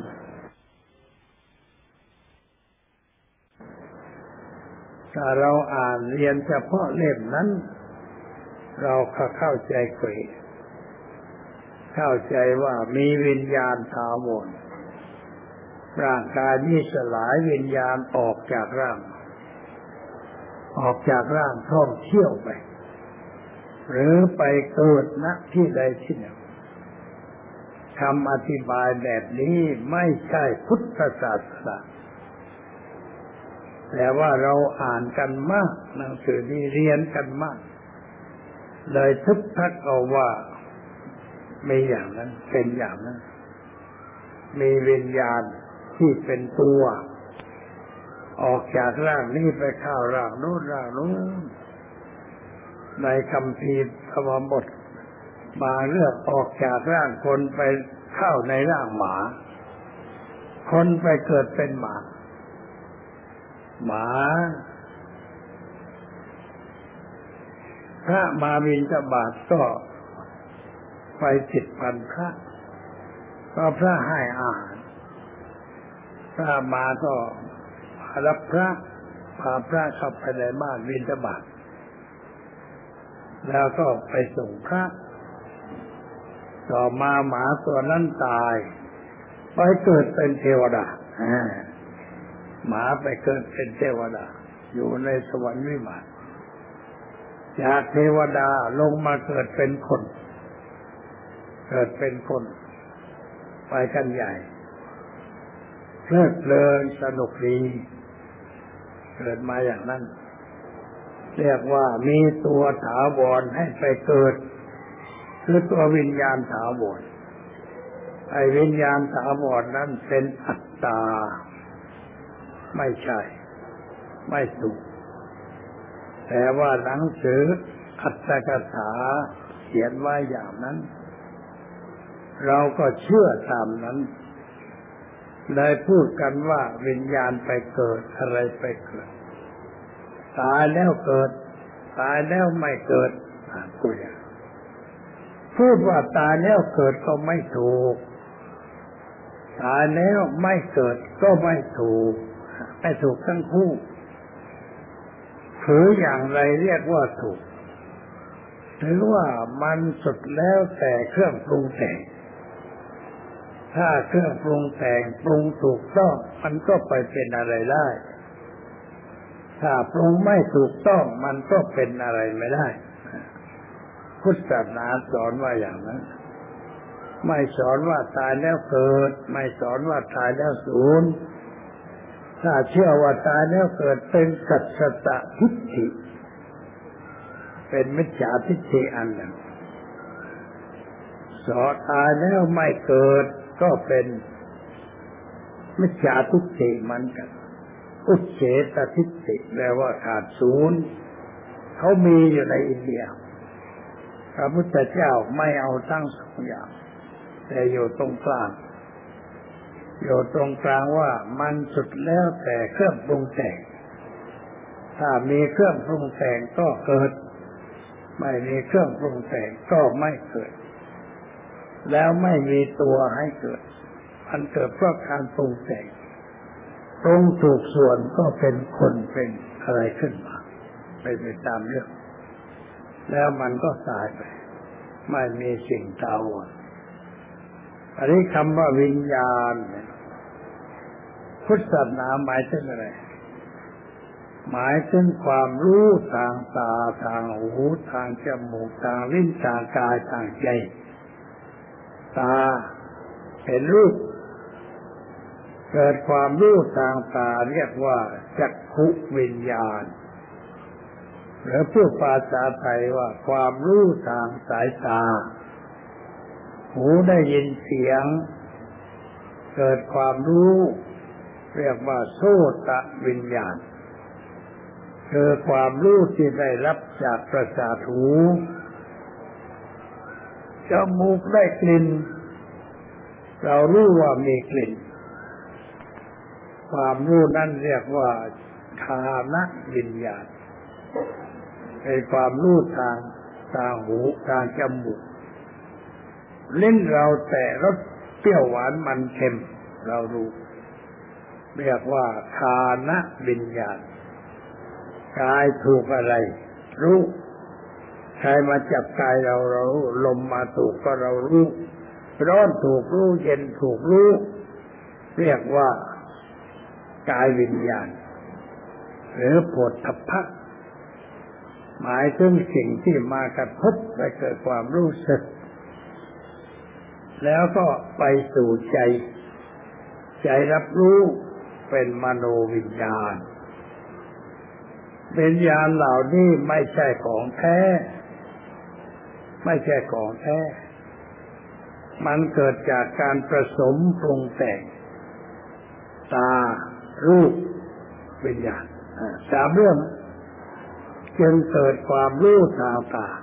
ถ้าเราอ่านเรียนเฉพาะเล่มนั้นเราก็เข้าใจเกรดเข้าใจว่ามีวิญญาณถาวรร่างกายนี้สลายวิญญาณออกจากร่างออกจากร่างท่องเที่ยวไปหรือไปเกิดณที่ใดที่หนึ่งคำอธิบายแบบนี้ไม่ใช่พุทธศาสนาแต่ว่าเราอ่านกันมากหนังสือนี้เรียนกันมากเลยทึกทักเอาว่ามีอย่างนั้นเป็นอย่างนั้นมีวิญญาณที่เป็นตัวออกจากร่างนี้ไปเข้าร่างโน้นร่างโน้นในคัมภีร์ธรรมบทบางเรื่องออกจากร่างคนไปเข้าในร่างหมาคนไปเกิดเป็นหมาหมาพระมาบิณฑบาตก็ไปติดพันพระก็พระให้อาหารพระมาก็รับพระพาพระเข้าไปในบ้านบิณฑบาตแล้วก็ไปส่งพระต่อมาหมาตัวนั้นตายไปเกิดเป็นเทวดาหมาไปเกิดเป็นเทวดาอยู่ในสวรรค์วิมานจากเทวดาลงมาเกิดเป็นคนเกิดเป็นคนไปกันใหญ่เพลิดเพลินสนุกดีเกิดมาอย่างนั้นเรียกว่ามีตัวถาวรให้ไปเกิดคือตัววิญญาณถาวรไอ้วิญญาณถาวรนั้นเป็นอัตตาไม่ใช่ไม่ถูกแต่ว่าหนังสืออัตถกถาเขียนไว้อย่างนั้นเราก็เชื่อตามนั้นเลยพูดกันว่าวิญญาณไปเกิดอะไรไปเกิดตายแล้วเกิดตายแล้วไม่เกิดกูอยากพูดว่าตายแล้วเกิดก็ไม่ถูกตายแล้วไม่เกิดก็ไม่ถูกไม่ถูกทั้งคู่ถืออย่างไรเรียกว่าถูกถือว่ามันสุดแล้วแต่เครื่องปรุงแต่งถ้าเครื่องปรุงแต่งปรุงถูกต้องมันก็ไปเป็นอะไรได้ถ้าปรุงไม่ถูกต้องมันก็เป็นอะไรไม่ได้พุทธศาสนาสอนว่าอย่างนั้นไม่สอนว่าตายแล้วเกิดไม่สอนว่าตายแล้วสูญถ้าเชื่อว่าตายแล้วเกิดเป็นสัจจทิฏฐิเป็นมิจฉาทิฏฐิอันหนึ่งสอนตายแล้วไม่เกิดก็เป็นมิจฉาทิฏฐิมันกันอุเฉตทิฏฐิแปลว่าขาดศูนย์เขามีอยู่ในอินเดียพระพุทธเจ้าไม่เอาทั้งสองอย่างแต่อยู่ตรงกลางอยู่ตรงกลางว่ามันสุดแล้วแต่เครื่องปรุงแต่งถ้ามีเครื่องปรุงแต่งก็เกิดไม่มีเครื่องปรุงแต่งก็ไม่เกิดแล้วไม่มีตัวให้เกิดมันเกิดเพราะการปรุงแต่งตรงถูกส่วนก็เป็นคนเป็นอะไรขึ้นมาไปไปตามเรื่องแล้วมันก็ตายไปไม่มีสิ่งถาวรอันนี้คำว่าวิญญาณพุทธศาสนาหมายถึงอะไรหมายถึงความรู้ทางตาทางหูทางจมูกทางลิ้นทางกายทางใจตาเห็นรูปเกิดความรู้ทางตาเรียกว่าจักขุวิญญาณหรือพูดภาษาไทยว่าความรู้ทางสายตาหูได้ยินเสียงเกิดความรู้เรียกว่าโสตวิญญาณคือความรู้ที่ได้รับจากประสาทหูจมูกได้กลิ่นเรารู้ว่ามีกลิ่นความรู้นั้นเรียกว่าฆานวิญญาณเป็นความรู้ทางทางหูทางจมูกลิ้นเราแต่รสเปรี้ยวหวานมันเค็มเรารู้เรียกว่าฆานวิญญาณกายถูกอะไรรู้ใครมาจับกายเราเราลมมาถูกก็เรารู้ร้อนถูกรู้เย็นถูกรู้เรียกว่ากายวิญญาณหรือโผฏฐัพพะหมายถึงสิ่งที่มากระทบไปเกิดความรู้สึกแล้วก็ไปสู่ใจใจรับรู้เป็นมโนวิญญาณวิญญาณเหล่านี้ไม่ใช่ของแท้ไม่ใช่ของแท้มันเกิดจากการผสมปรุงแต่งตารูปวิญญาณสามเรื่องจึงเกิดความรู้ทางตา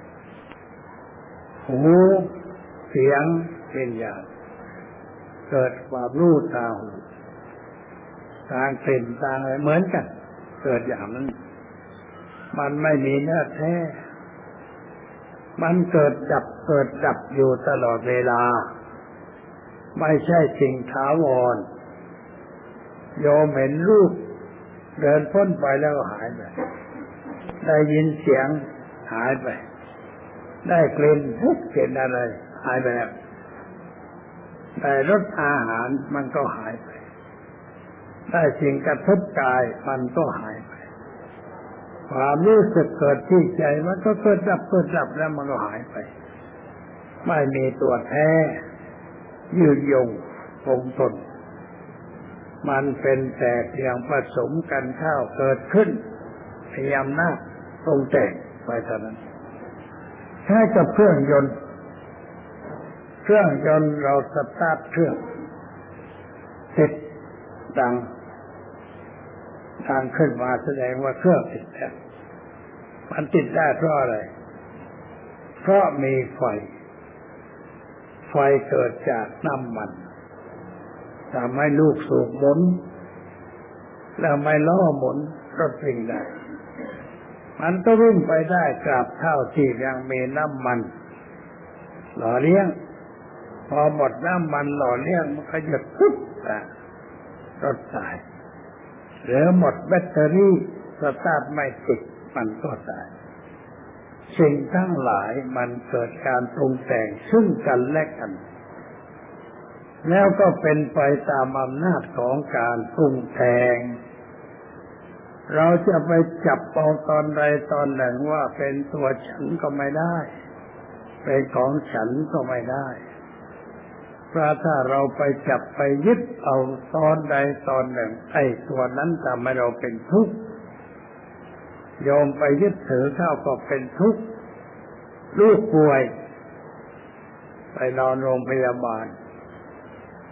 หูเสียงวิญญาณเกิดความรู้ทางหูทางกลิ่นทางอะไรเหมือนกันเกิดอย่างนั้นมันไม่มีเนื้อแท้มันเกิดดับเกิดดับอยู่ตลอดเวลาไม่ใช่สิ่งถาวรโยมเห็นรูปเดินพ้นไปแล้วหายไปได้ยินเสียงหายไปได้กลิ่นทุกกลิ่นอะไรหายไปแล้วได้รสอาหารมันก็หายไปได้สิ่งกระทบกายมันก็หายไปความรู้สึกเกิดที่ใจมันก็เกิดดับเกิดดับแล้วมันก็หายไปไม่มีตัวแท้ยืนยงคงทนมันเป็นแต่เพียงผสมกันเข้าเกิดขึ้นพยายามหน้าตรงแต่งไปเท่านั้นใช้กับเครื่องยนต์เครื่องยนต์เราสตาร์ทเครื่องติดดังดังขึ้นมาแสดงว่าเครื่องติดแล้วมันติดได้เพราะอะไรเพราะมีไฟไฟเกิดจากน้ำมันทำให้ลูกสูบหมุนแล้วไม่ล้อหมุนรถวิ่งได้มันก็วิ่งไปได้ตราบเท่าที่ยังมีน้ำมันหล่อเลี้ยงพอหมดน้ำมันหล่อเลี้ยงมันก็หยุดปุ๊บรถตายหรือหมดแบตเตอรี่สตาร์ทไม่ติดมันก็ตายสิ่งทั้งหลายมันเกิดการปรุงแต่งซึ่งกันและกันแล้วก็เป็นไปตามอำนาจของการปรุงแต่งเราจะไปจับเอาตอนใดตอนหนึ่งว่าเป็นตัวฉันก็ไม่ได้เป็นของฉันก็ไม่ได้เพราะถ้าเราไปจับไปยึดเอาตอนใดตอนหนึ่งไอ้ตัวนั้นทำให้เราเป็นทุกข์โยมไปยึดถือเข้าก็เป็นทุกข์ลูกป่วยไปนอนโรงพยาบาล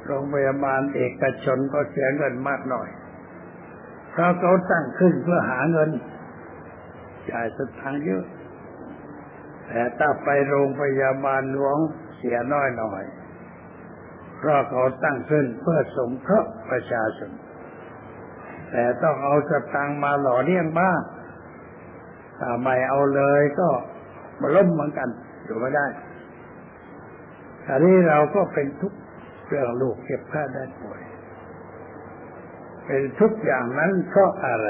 โรงพยาบาลเอกชนก็เสียเงินมากหน่อยเพราะเขาตั้งขึ้นเพื่อหาเงินจ่ายสตางค์เยอะแต่ถ้าไปโรงพยาบาลหลวงเสียน้อยหน่อยเพราะเขาตั้งขึ้นเพื่อสงเคราะห์ประชาชนแต่ต้องเอาสตางค์มาหล่อเลี้ยงบ้างถ้าไม่เอาเลยก็มาล้มเหมือนกันอยู่ไม่ได้อันนี้เราก็เป็นทุกข์เรื่องลูกเจ็บไข้ได้ป่วยเป็นทุกข์อย่างนั้นเพราะอะไร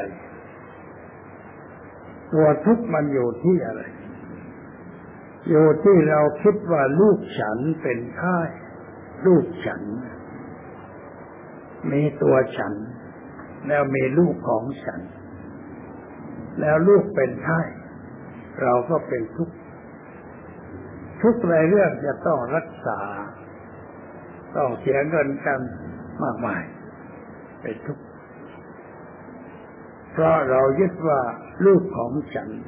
ตัวทุกข์มันอยู่ที่อะไรอยู่ที่เราคิดว่าลูกฉันเป็นไข้ลูกฉันมีตัวฉันแล้วมีลูกของฉันแล้วลูกเป็นไข้เราก็เป็นทุกข์ทุกข์ในเรื่องจะต้องรักษาต้องเสียเงินกันมากมายเป็นทุกข์เพราะเรายึดว่าลูกของฉัน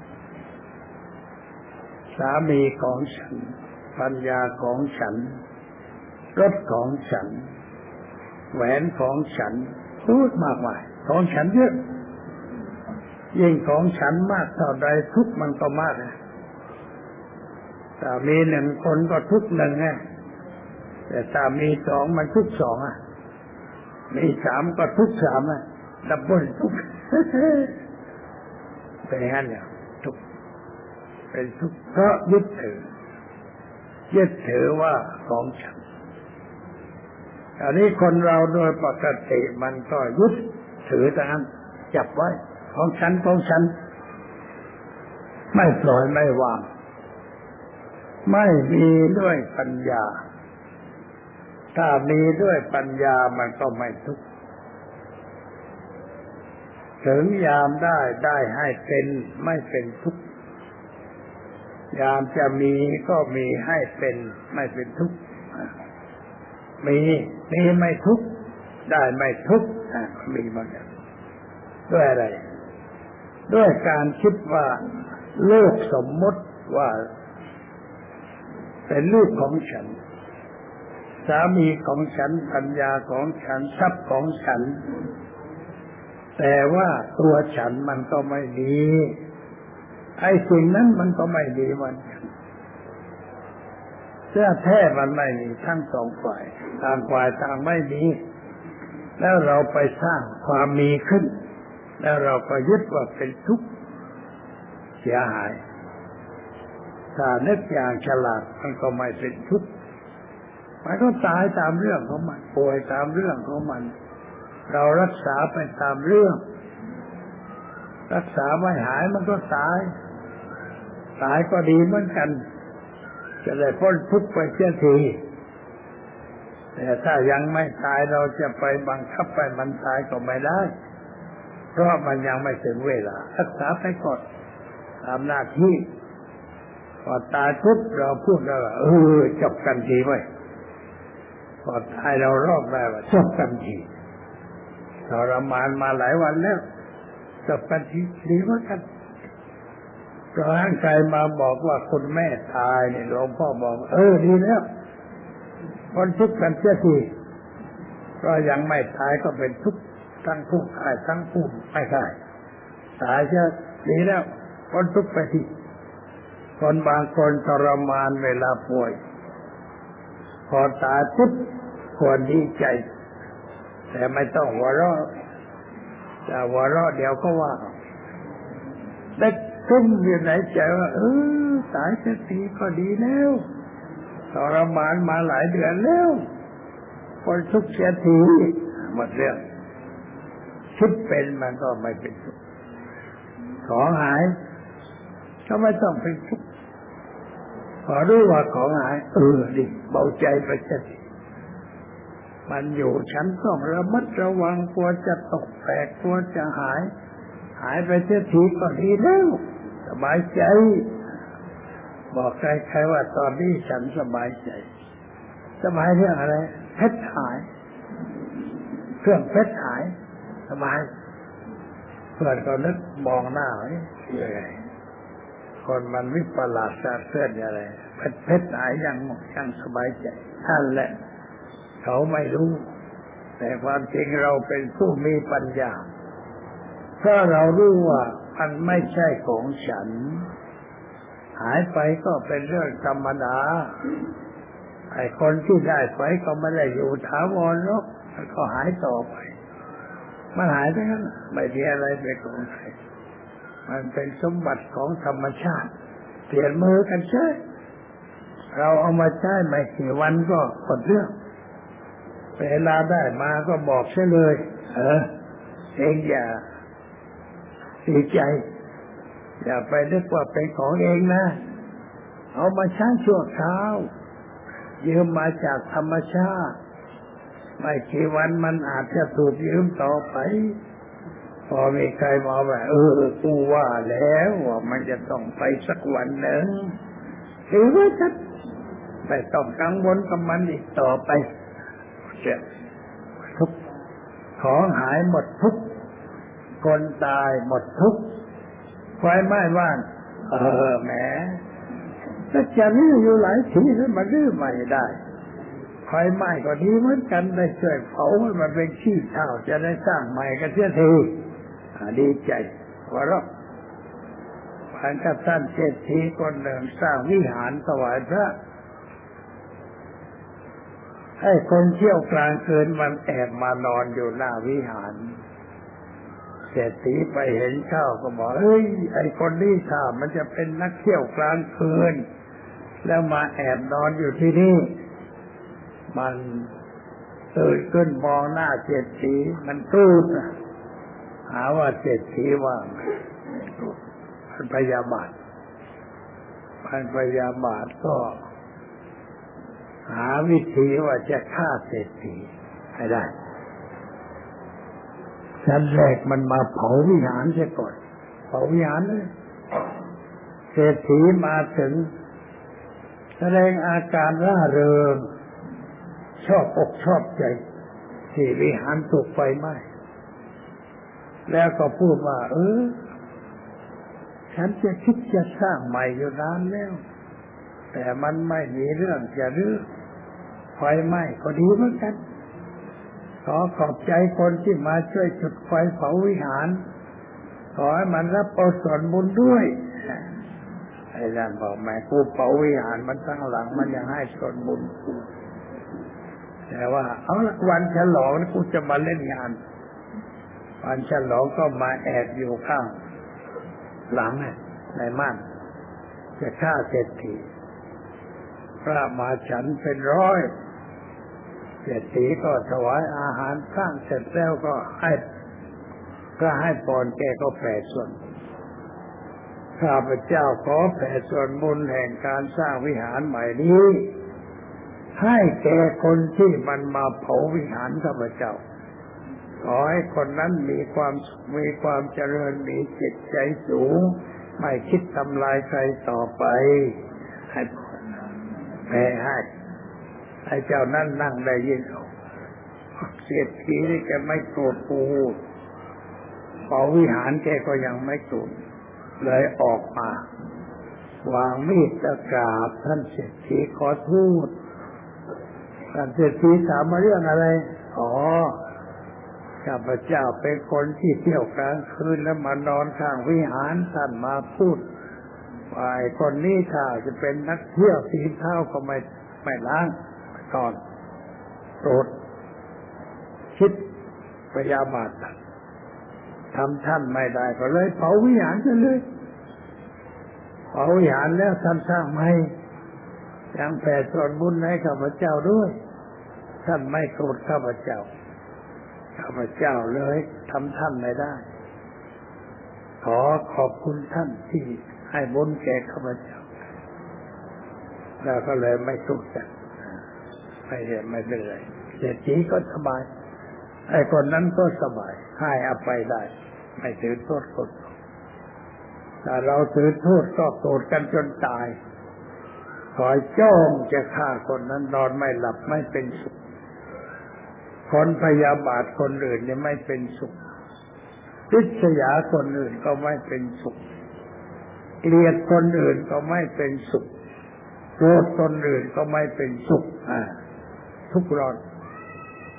สามีของฉันภรรยาของฉันรถของฉันแหวนของฉันพูดมากมายของฉันเยอะยิ่งของฉันมากเท่าใดทุกข์มันก็มากนะถ้ามีหนึ่งคนก็ทุกข์หนึ่งไงแต่ถ้ามีสองมันทุกข์สองอ่ะมีสามก็ทุกข์สามอ่ะดับเบิลทุกข์เป็นอย่างนั้นเนี่ยทุกข์เป็นทุกข์เพราะยึดถือยึดถือว่าของฉันอันนี้คนเราโดยปกติมันก็ยึดถือแต่นั้นจับไว้ของฉันของฉันไม่ปล่อยไม่วางไม่มีด้วยปัญญาถ้ามีด้วยปัญญามันก็ไม่ทุกข์ถึงยามได้ได้ให้เป็นไม่เป็นทุกข์ยามจะมีก็มีให้เป็นไม่เป็นทุกข์มีมีไม่ทุกข์ได้ไม่ทุกข์มีมันด้วยอะไรด้วยการคิดว่าโลกสมมติว่าเป็นลูกของฉันสามีของฉันภรรยาของฉันทรัพย์ของฉันแต่ว่าตัวฉันมันก็ไม่ดีไอ้สิ่งนั้นมันก็ไม่ดีมันเสื้อแท้มันไม่มีทั้งสองฝ่ายต่างฝ่ายต่างไม่มีแล้วเราไปสร้างความมีขึ้นแล้วเราก็ยึดว่าเป็นทุกข์เสียหายถ้านึกอย่างฉลาดมันก็ไม่เป็นทุกข์มันก็ตายตามเรื่องของมันป่วยตามเรื่องของมันเรารักษาไปตามเรื่องรักษาไม่หายมันก็ตายตายก็ดีเหมือนกันจะได้พ้นทุกข์ไปเสียทีแต่ถ้ายังไม่ตายเราจะไปบังคับไปมันตายก็ไม่ได้เพราะมันยังไม่ถึงเวลารักษาไปก่อนตามหน้าที่พอตายปุ๊บเราพูดแล้วว่าเออจบกันทีไว้พอตายเรารอบได้ว่าจบกันทีทรมานมาหลายวันแล้วจบกันทีดีเหมือนกันเพราะงั้นใครมาบอกว่าคุณแม่ตายเนี่ยหลวงพ่อบอกเออดีแล้วคนทุกข์กันเสียทีเพราะยังไม่ตายก็เป็นทุกข์ทั้งผู้ตายทั้งผู้ไม่ตายตายจะดีแล้วคนทุกข์ไปทีคนบางคนทรมานเวลาป่วยพอตายปุ๊บควรดีใจแต่ไม่ต้องหัวเราะจะหัวเราะเดี๋ยวก็ว่าได้คุ้มอยู่ไหนใจว่าเออตายสักทีก็ดีแล้วทรมานมาหลายเดือนแล้วคนทุกข์เสียทีหมดเรื่องคิดเป็นมันก็ไม่เป็นทุกข์ของหายก็ไม่ต้องเป็นทุกข์พอรู้ว่าของหายเออดิเบาใจไปสักทีมันอยู่ฉันต้องระมัดระวังกลัวจะตกแตกกลัวจะหายหายไปเสียทีก็ดีแล้วสบายใจบอกใครๆว่าตอนนี้ฉันสบายใจสบายเรื่องอะไรเพชรหายเครื่องเพชรหายสบายเพื่อนก็นึกมองหน้าไว้ยังไงคนมันวิปลาสซาเสื่อนอะไรเพชรเพชรหายยังยังสบายใจท่านแหละเขาไม่รู้แต่ความจริงเราเป็นผู้มีปัญญาถ้าเรารู้ว่ามันไม่ใช่ของฉันหายไปก็เป็นเรื่องธรรมดาไอ้คนที่ได้ไปก็ไม่ได้อยู่ถาวรหรอกมันก็หายต่อไปมันหายไปแล้วไม่มีอะไรเป็นของใครมันเป็นสมบัติของธรรมชาติเปลี่ยนมือกันใช้เราเอามาใช้ไม่กี่วันก็หมดเรื่องเวลาได้มาก็บอกใช่เลยเออเองอย่าดีใจอย่าไปนึกว่าเป็นของเองนะเอามาใช้ชั่วคราวยืมมาจากธรรมชาติไม่กี่วันมันอาจจะถูกยืมต่อไปพอมีใครมาแบบเออกูว่าแล้วว่ามันจะต้องไปสักวันหนึ่งถือว่าจะไม่ต้องกังวลกับมันอีกต่อไปจะทุกของหายหมดทุกคนตายหมดทุกไฟไหม้บ้านเออแหมถ้าจะรื้ออยู่หลายทีแล้วมันรื้อใหม่ได้ไฟไหม้ก็ดีเหมือนกันได้ช่วยเผาให้มันเป็นขี้เถ้าจะได้สร้างใหม่กันเสียทีดีใจว่าเราผ่านกับท่านเศรษฐีคนหนึ่งสร้างวิหารถวายพระให้คนเที่ยวกลางคืนมันแอบมานอนอยู่หน้าวิหารเศรษฐีไปเห็นเข้าก็บอกเฮ้ยไอ้คนนี้ถ้ามันจะเป็นนักเที่ยวกลางคืนแล้วมาแอบนอนอยู่ที่นี่มันตื่นขึ้นมองหน้าเศรษฐีมันตูดหาว่าเศรษฐีว่ามันพยาบาทมันพยาบาทก็หาวิธีว่าจะฆ่าเศรษฐีให้ได้ชั้นแรกมันมาเผาวิหารเสียก่อนเผาวิหารเลยเศรษฐีมาถึงแสดงอาการร่าเริงชอบอกชอบใจที่วิหารถูกไฟไหม้แล้วก็พูดว่าเออฉันจะคิดจะสร้างใหม่อยู่นานแล้วแต่มันไม่มีเรื่องจะรื้อไฟไหม้ก็ดีเหมือนกันขอขอบใจคนที่มาช่วยจุดไฟเผาวิหารขอให้มันรับเอาส่วนบุญด้วยไอ้นั่นบอกแม่กูเผาวิหารมันตั้งหลังมันยังให้ส่วนบุญแต่ว่าเอาละวันฉลองกูจะมาเล่นงานวันฉลองก็มาแอบอยู่ข้างหลังในม่านจะฆ่าเศรษฐีพระมาฉันเป็นร้อยเศรษฐีก็ถวายอาหารข้างเสร็จแล้วก็ให้ก็ให้พรแกก็แผ่ส่วนข้าพเจ้าขอแผ่ส่วนบุญแห่งการสร้างวิหารใหม่นี้ให้แก่คนที่มันมาเผาวิหารข้าพเจ้าขอให้คนนั้นมีความมีความเจริญมีจิตใจสูงไม่คิดทำลายใครต่อไปให้แผ่ให้ไอ้เจ้านั่นนั่งได้ยินเศรษฐีนี่แกไม่โกรธกูเผาวิหารแกก็ยังไม่โกรธเลยออกมาวางมีดตะกราบท่านเศรษฐีขอโทษท่านเศรษฐีถามมาเรื่องอะไรอ๋อข้าพเจ้าเป็นคนที่เที่ยวกลางคืนแล้วมานอนข้างวิหารท่านมาพูดว่าไอ้คนนี้ถ้าจะเป็นนักเที่ยวสีเท้าก็ไม่ไม่ล้างก่อนโกรธคิดพยาบาททำท่านไม่ได้ก็เลยเผาวิหารกันเลยเผาวิหารแล้วท่านสร้างใหม่ยังแผ่ส่วนบุญให้ข้าพเจ้าด้วยท่านไม่โกรธข้าพเจ้าข้าพเจ้าเลยทำท่านไม่ได้ขอขอบคุณท่านที่ให้บุญแก่ข้าพเจ้าแล้วก็เลยไม่ทุกข์กันไม่เห็นไม่เป็นไรเศรษฐีก็สบายไอ้คนนั้นก็สบายให้อภัยได้ไม่ถือโทษคนแต่เราถือโทษก็โกรธกันจนตายคอยจ้องจะฆ่าคนนั้นนอนไม่หลับไม่เป็นสุขคนพยาบาทคนอื่นเนี่ยไม่เป็นสุขริษยาคนอื่นก็ไม่เป็นสุขเกลียดคนอื่นก็ไม่เป็นสุขโกรธคนอื่นก็ไม่เป็นสุขอ่าทุกข์ร้อน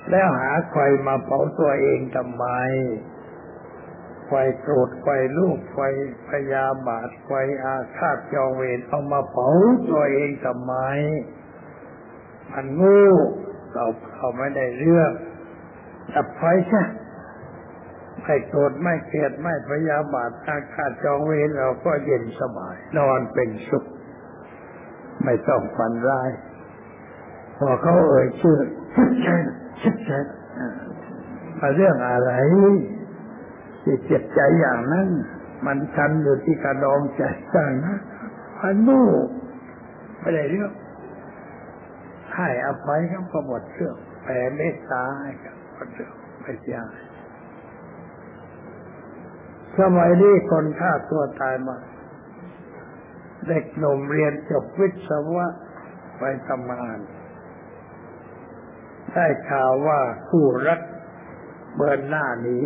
แล้วหาใครมาเผาตัวเองทำไมไฟโกรธไฟลูกไฟพยาบาทไฟอาฆาตจองเวรเอามาเผาตัวเองทำไมมันโง่เราเขาไม่ได้เรื่องดับไฟใช่ไม่โกรธไม่เกลียดไม่พยาบาทอาฆาตจองเวรเราก็เย็นสบายนอนเป็นสุขไม่ต้องฝันร้ายพอเขาเอ่ยชื่อชิดเชนชิดเชนมาเรื่องอะไรที่เจ็บใจอย่างนั้นมันคันอยู่ที่กระดองใจต่างนะพันมู่ไม่ได้เรื่องให้อภัยเขาก็หมดเรื่องแผ่เมตตาให้กันหมดเรื่องไม่ใช่สมัยนี้คนฆ่าตัวตายมาเด็กหนุ่มเรียนจบวิศวะไปทำงานได้ข่าวว่าคู่รักเบิร์นหน้าหนี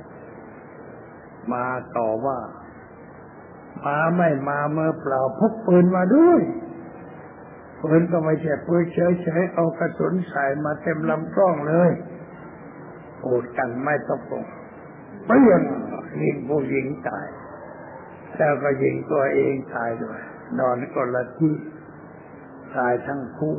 มาต่อว่ามาไม่มาเมื่อเปล่าพกปืนมาด้วยปืนก็ไม่ใช่ปืนเฉยๆเอากระสุนใส่มาเต็มลำกล้องเลยโอดกันไม่ตกลงเปรี้ยงยิงผู้หญิงตายแล้วก็ยิงตัวเองตายด้วยนอนคนละที่ตายทั้งคู่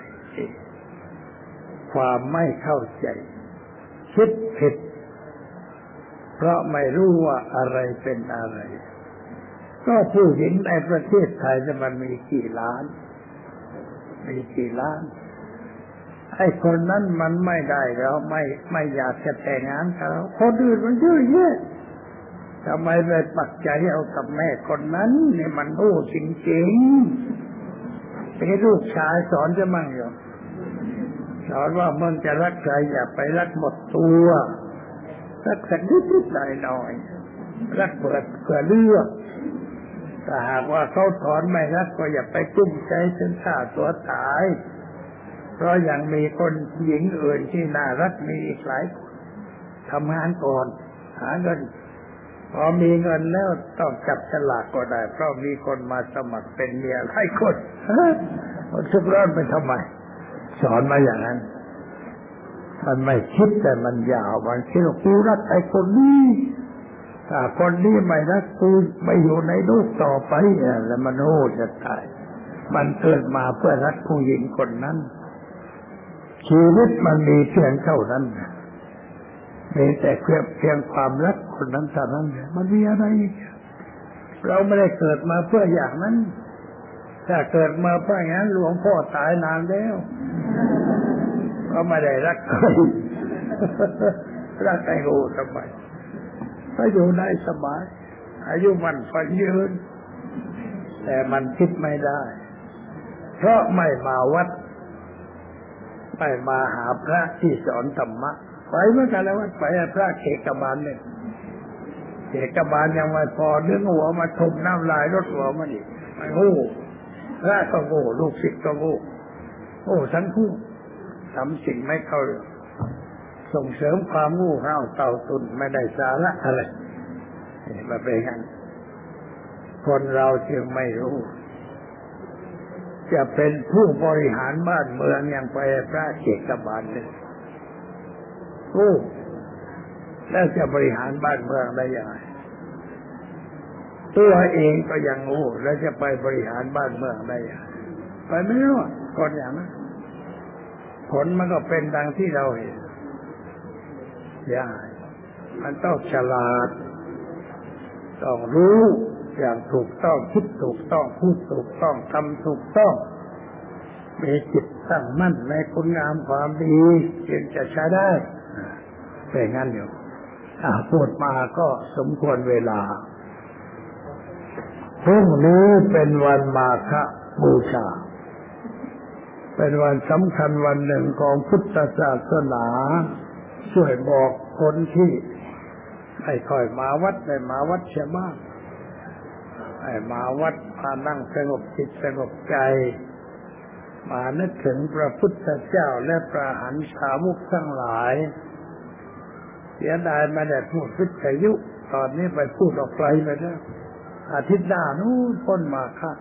ความไม่เข้าใจคิดผิดเพราะไม่รู้ว่าอะไรเป็นอะไรก็ผู้หญิงในประเทศไทยจะมันมีกี่ล้านมีกี่ล้านไอ้คนนั้นมันไม่ได้แล้วไม่ไม่อยากจะแต่งงานกับเราคนอื่นมันเยอะแยะทำไมไปปักใจเอากับแม่คนนั้นนี่มันโง่จริงๆเป็นลูกชายสอนจะมั่งอยู่สอนว่ามึงจะรักใครอย่าไปรักหมดตัวรักสักนิดๆหน่อยๆรักเปิดเพื่อเลือกถ้าหากว่าเขาถอนไม่รักก็อย่าไปกุ้มใจจนฆ่าตัวตายเพราะยังมีคนหญิงอื่นที่น่ารักมีอีกหลายคนทำงานก่อนหาเงินพอมีเงินแล้วต้องจับฉลากก็ได้เพราะมีคนมาสมัครเป็นเมียหลายคนมันทุกร้อนไปทำไมสอนมาอย่างนั้นมันไม่คิดแต่มันยาวมันคิดว่ากูรักไอ้คนนี้ถ้าคนนี้ไม่รักกูไม่อยู่ในโลกต่อไปแล้วมันโง่จะตายมันเกิดมาเพื่อรักผู้หญิงคนนั้นชีวิตมันมีเพียงเท่านั้นมีแต่เพียงเพียงความรักคนนั้นเท่านั้นมันมีอะไรเราไม่ได้เกิดมาเพื่ออย่างนั้นถ้าเกิดมาเพื่ออย่างนั้นหลวงพ่อตายนานแล้วก็ไม่ได้รักใครรักไอ้โง่ทำไมก็อยู่ได้สบายอายุมันฝันยืนแต่มันคิดไม่ได้เพราะไม่มาวัดไม่มาหาพระที่สอนธรรมะไปเมื่อกันแล้ววัดไปพระเขกบาลเนี่ยเขกบาลยังไม่พอเนื้อหัวมาทมน้ำลายรถหัวมันอีกไม่โง่พระก็โง่ลูกศิษย์ก็โง่โง่ทั้งคู่ทำสิ่งไม่เข้าส่งเสริมความโง่เง่าเต่าตุนไม่ได้สาระอะไรมาเป็นงั้นคนเราจึงไม่รู้จะเป็นผู้บริหารบ้านเมืองอย่างไปพระเขกบาลเนี่ยโอ้แล้วจะบริหารบ้านเมืองได้ยังไงตัวเองก็ยังโง่แล้วจะไปบริหารบ้านเมืองได้ยังไงไปไม่รอดคนอย่างนั้นผลมันก็เป็นดังที่เราเห็นอย่ามันต้องฉลาดต้องรู้อย่างถูกต้องคิดถูกต้องพูดถูกต้องทำถูกต้องมีจิตตั้งมั่นในคุณงามความดีจึงจะใช้ได้เป็นงั้นอยู่พูดมาก็สมควรเวลาพรุ่งนี้เป็นวันมาฆบูชาเป็นวันสำคัญวันหนึ่งของพุทธศาสนาช่วยบอกคนที่ไม่ค่อยมาวัดได้มาวัดเสียบ้างให้มาวัดมานั่งสงบจิตสงบใจมานึกถึงพระพุทธเจ้าและพระอรหันตสาวกทั้งหลายเสียดายไม่ได้พูดวิทยุตอนนี้ไปพูดออกไกลไปแล้วอาทิตย์หน้านู้นพ้นมาค่ะ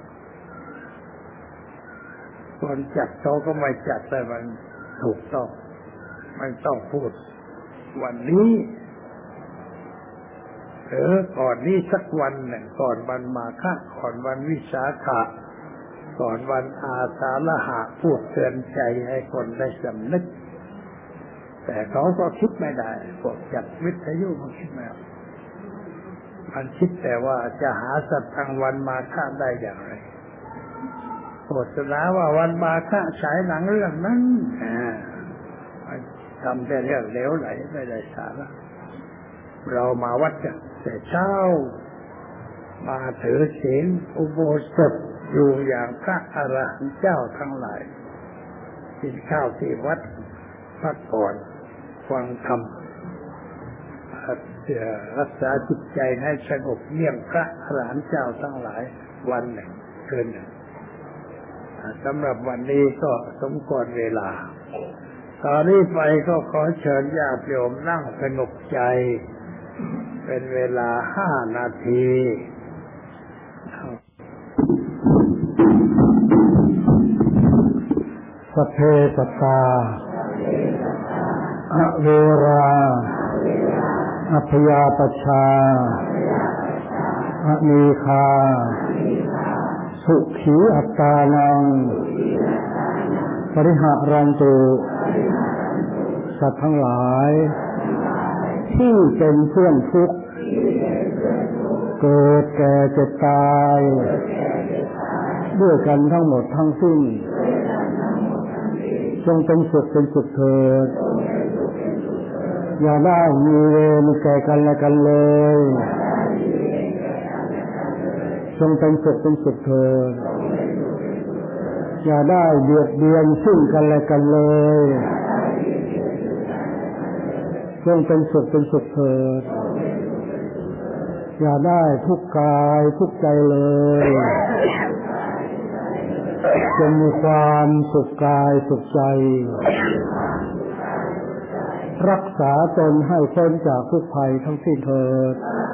คนจัดเขาก็ไม่จัดแต่มันถูกต้องไม่ต้องพูดวันนี้หรือก่อนนี้สักวันหนึ่งก่อนวันมาฆะก่อนวันวิสาขะก่อนวันอาสาฬหะพูดเตือนใจให้คนได้สำนึกแต่เขาก็คิดไม่ได้พวกจัดวิทยุมันคิดไม่ออกมันคิดแต่ว่าจะหาสัตว์ทางวันมาฆะได้อย่างไรโฆษณาว่าวันมาฆะฉายหนังเรื่องนั้นทำแต่เรื่องเลวไหลไม่ได้สาระเรามาวัดกันแต่เช้ามาถือศีลอุโบสถอยู่อย่างพระอรหันต์เจ้าทั้งหลายกินข้าวที่วัดพักผ่อนฟังธรรมรักษาจิตใจให้สงบเยี่ยงพระอรหันต์เจ้าทั้งหลายวันหนึ่งคืนหนึ่งสำหรับวันนี้ก็สมควรเวลาตอนนี้ไปก็ขอเชิญญาติโยมนั่งสงบใจเป็นเวลาห้านาทีสัพเพสัตตาอเวราอัพยาปชาอนีคาสุขีอัตตานังปริหารันตุสัตว์ทั้งหลายที่เป็นเพื่อนทุกข์เกิดแก่เจ็บตายด้วยกันทั้งหมดทั้งสิ้นจงเป็นสุขเป็นสุขเถิดอย่าได้มีเวรแก่กันและกันเลยจงเป็นสุขเป็นสุขเถิดอย่าได้เบียดเบียนซึ่งกันและกันเลยจงเป็นสุขเป็นสุขเถิดอย่าได้ทุกข์กายทุกข์ใจเลยจงมีความสุขกายสุขใจรักษาตนให้พ้นจากทุกภัยทั้งสิ้นเถิด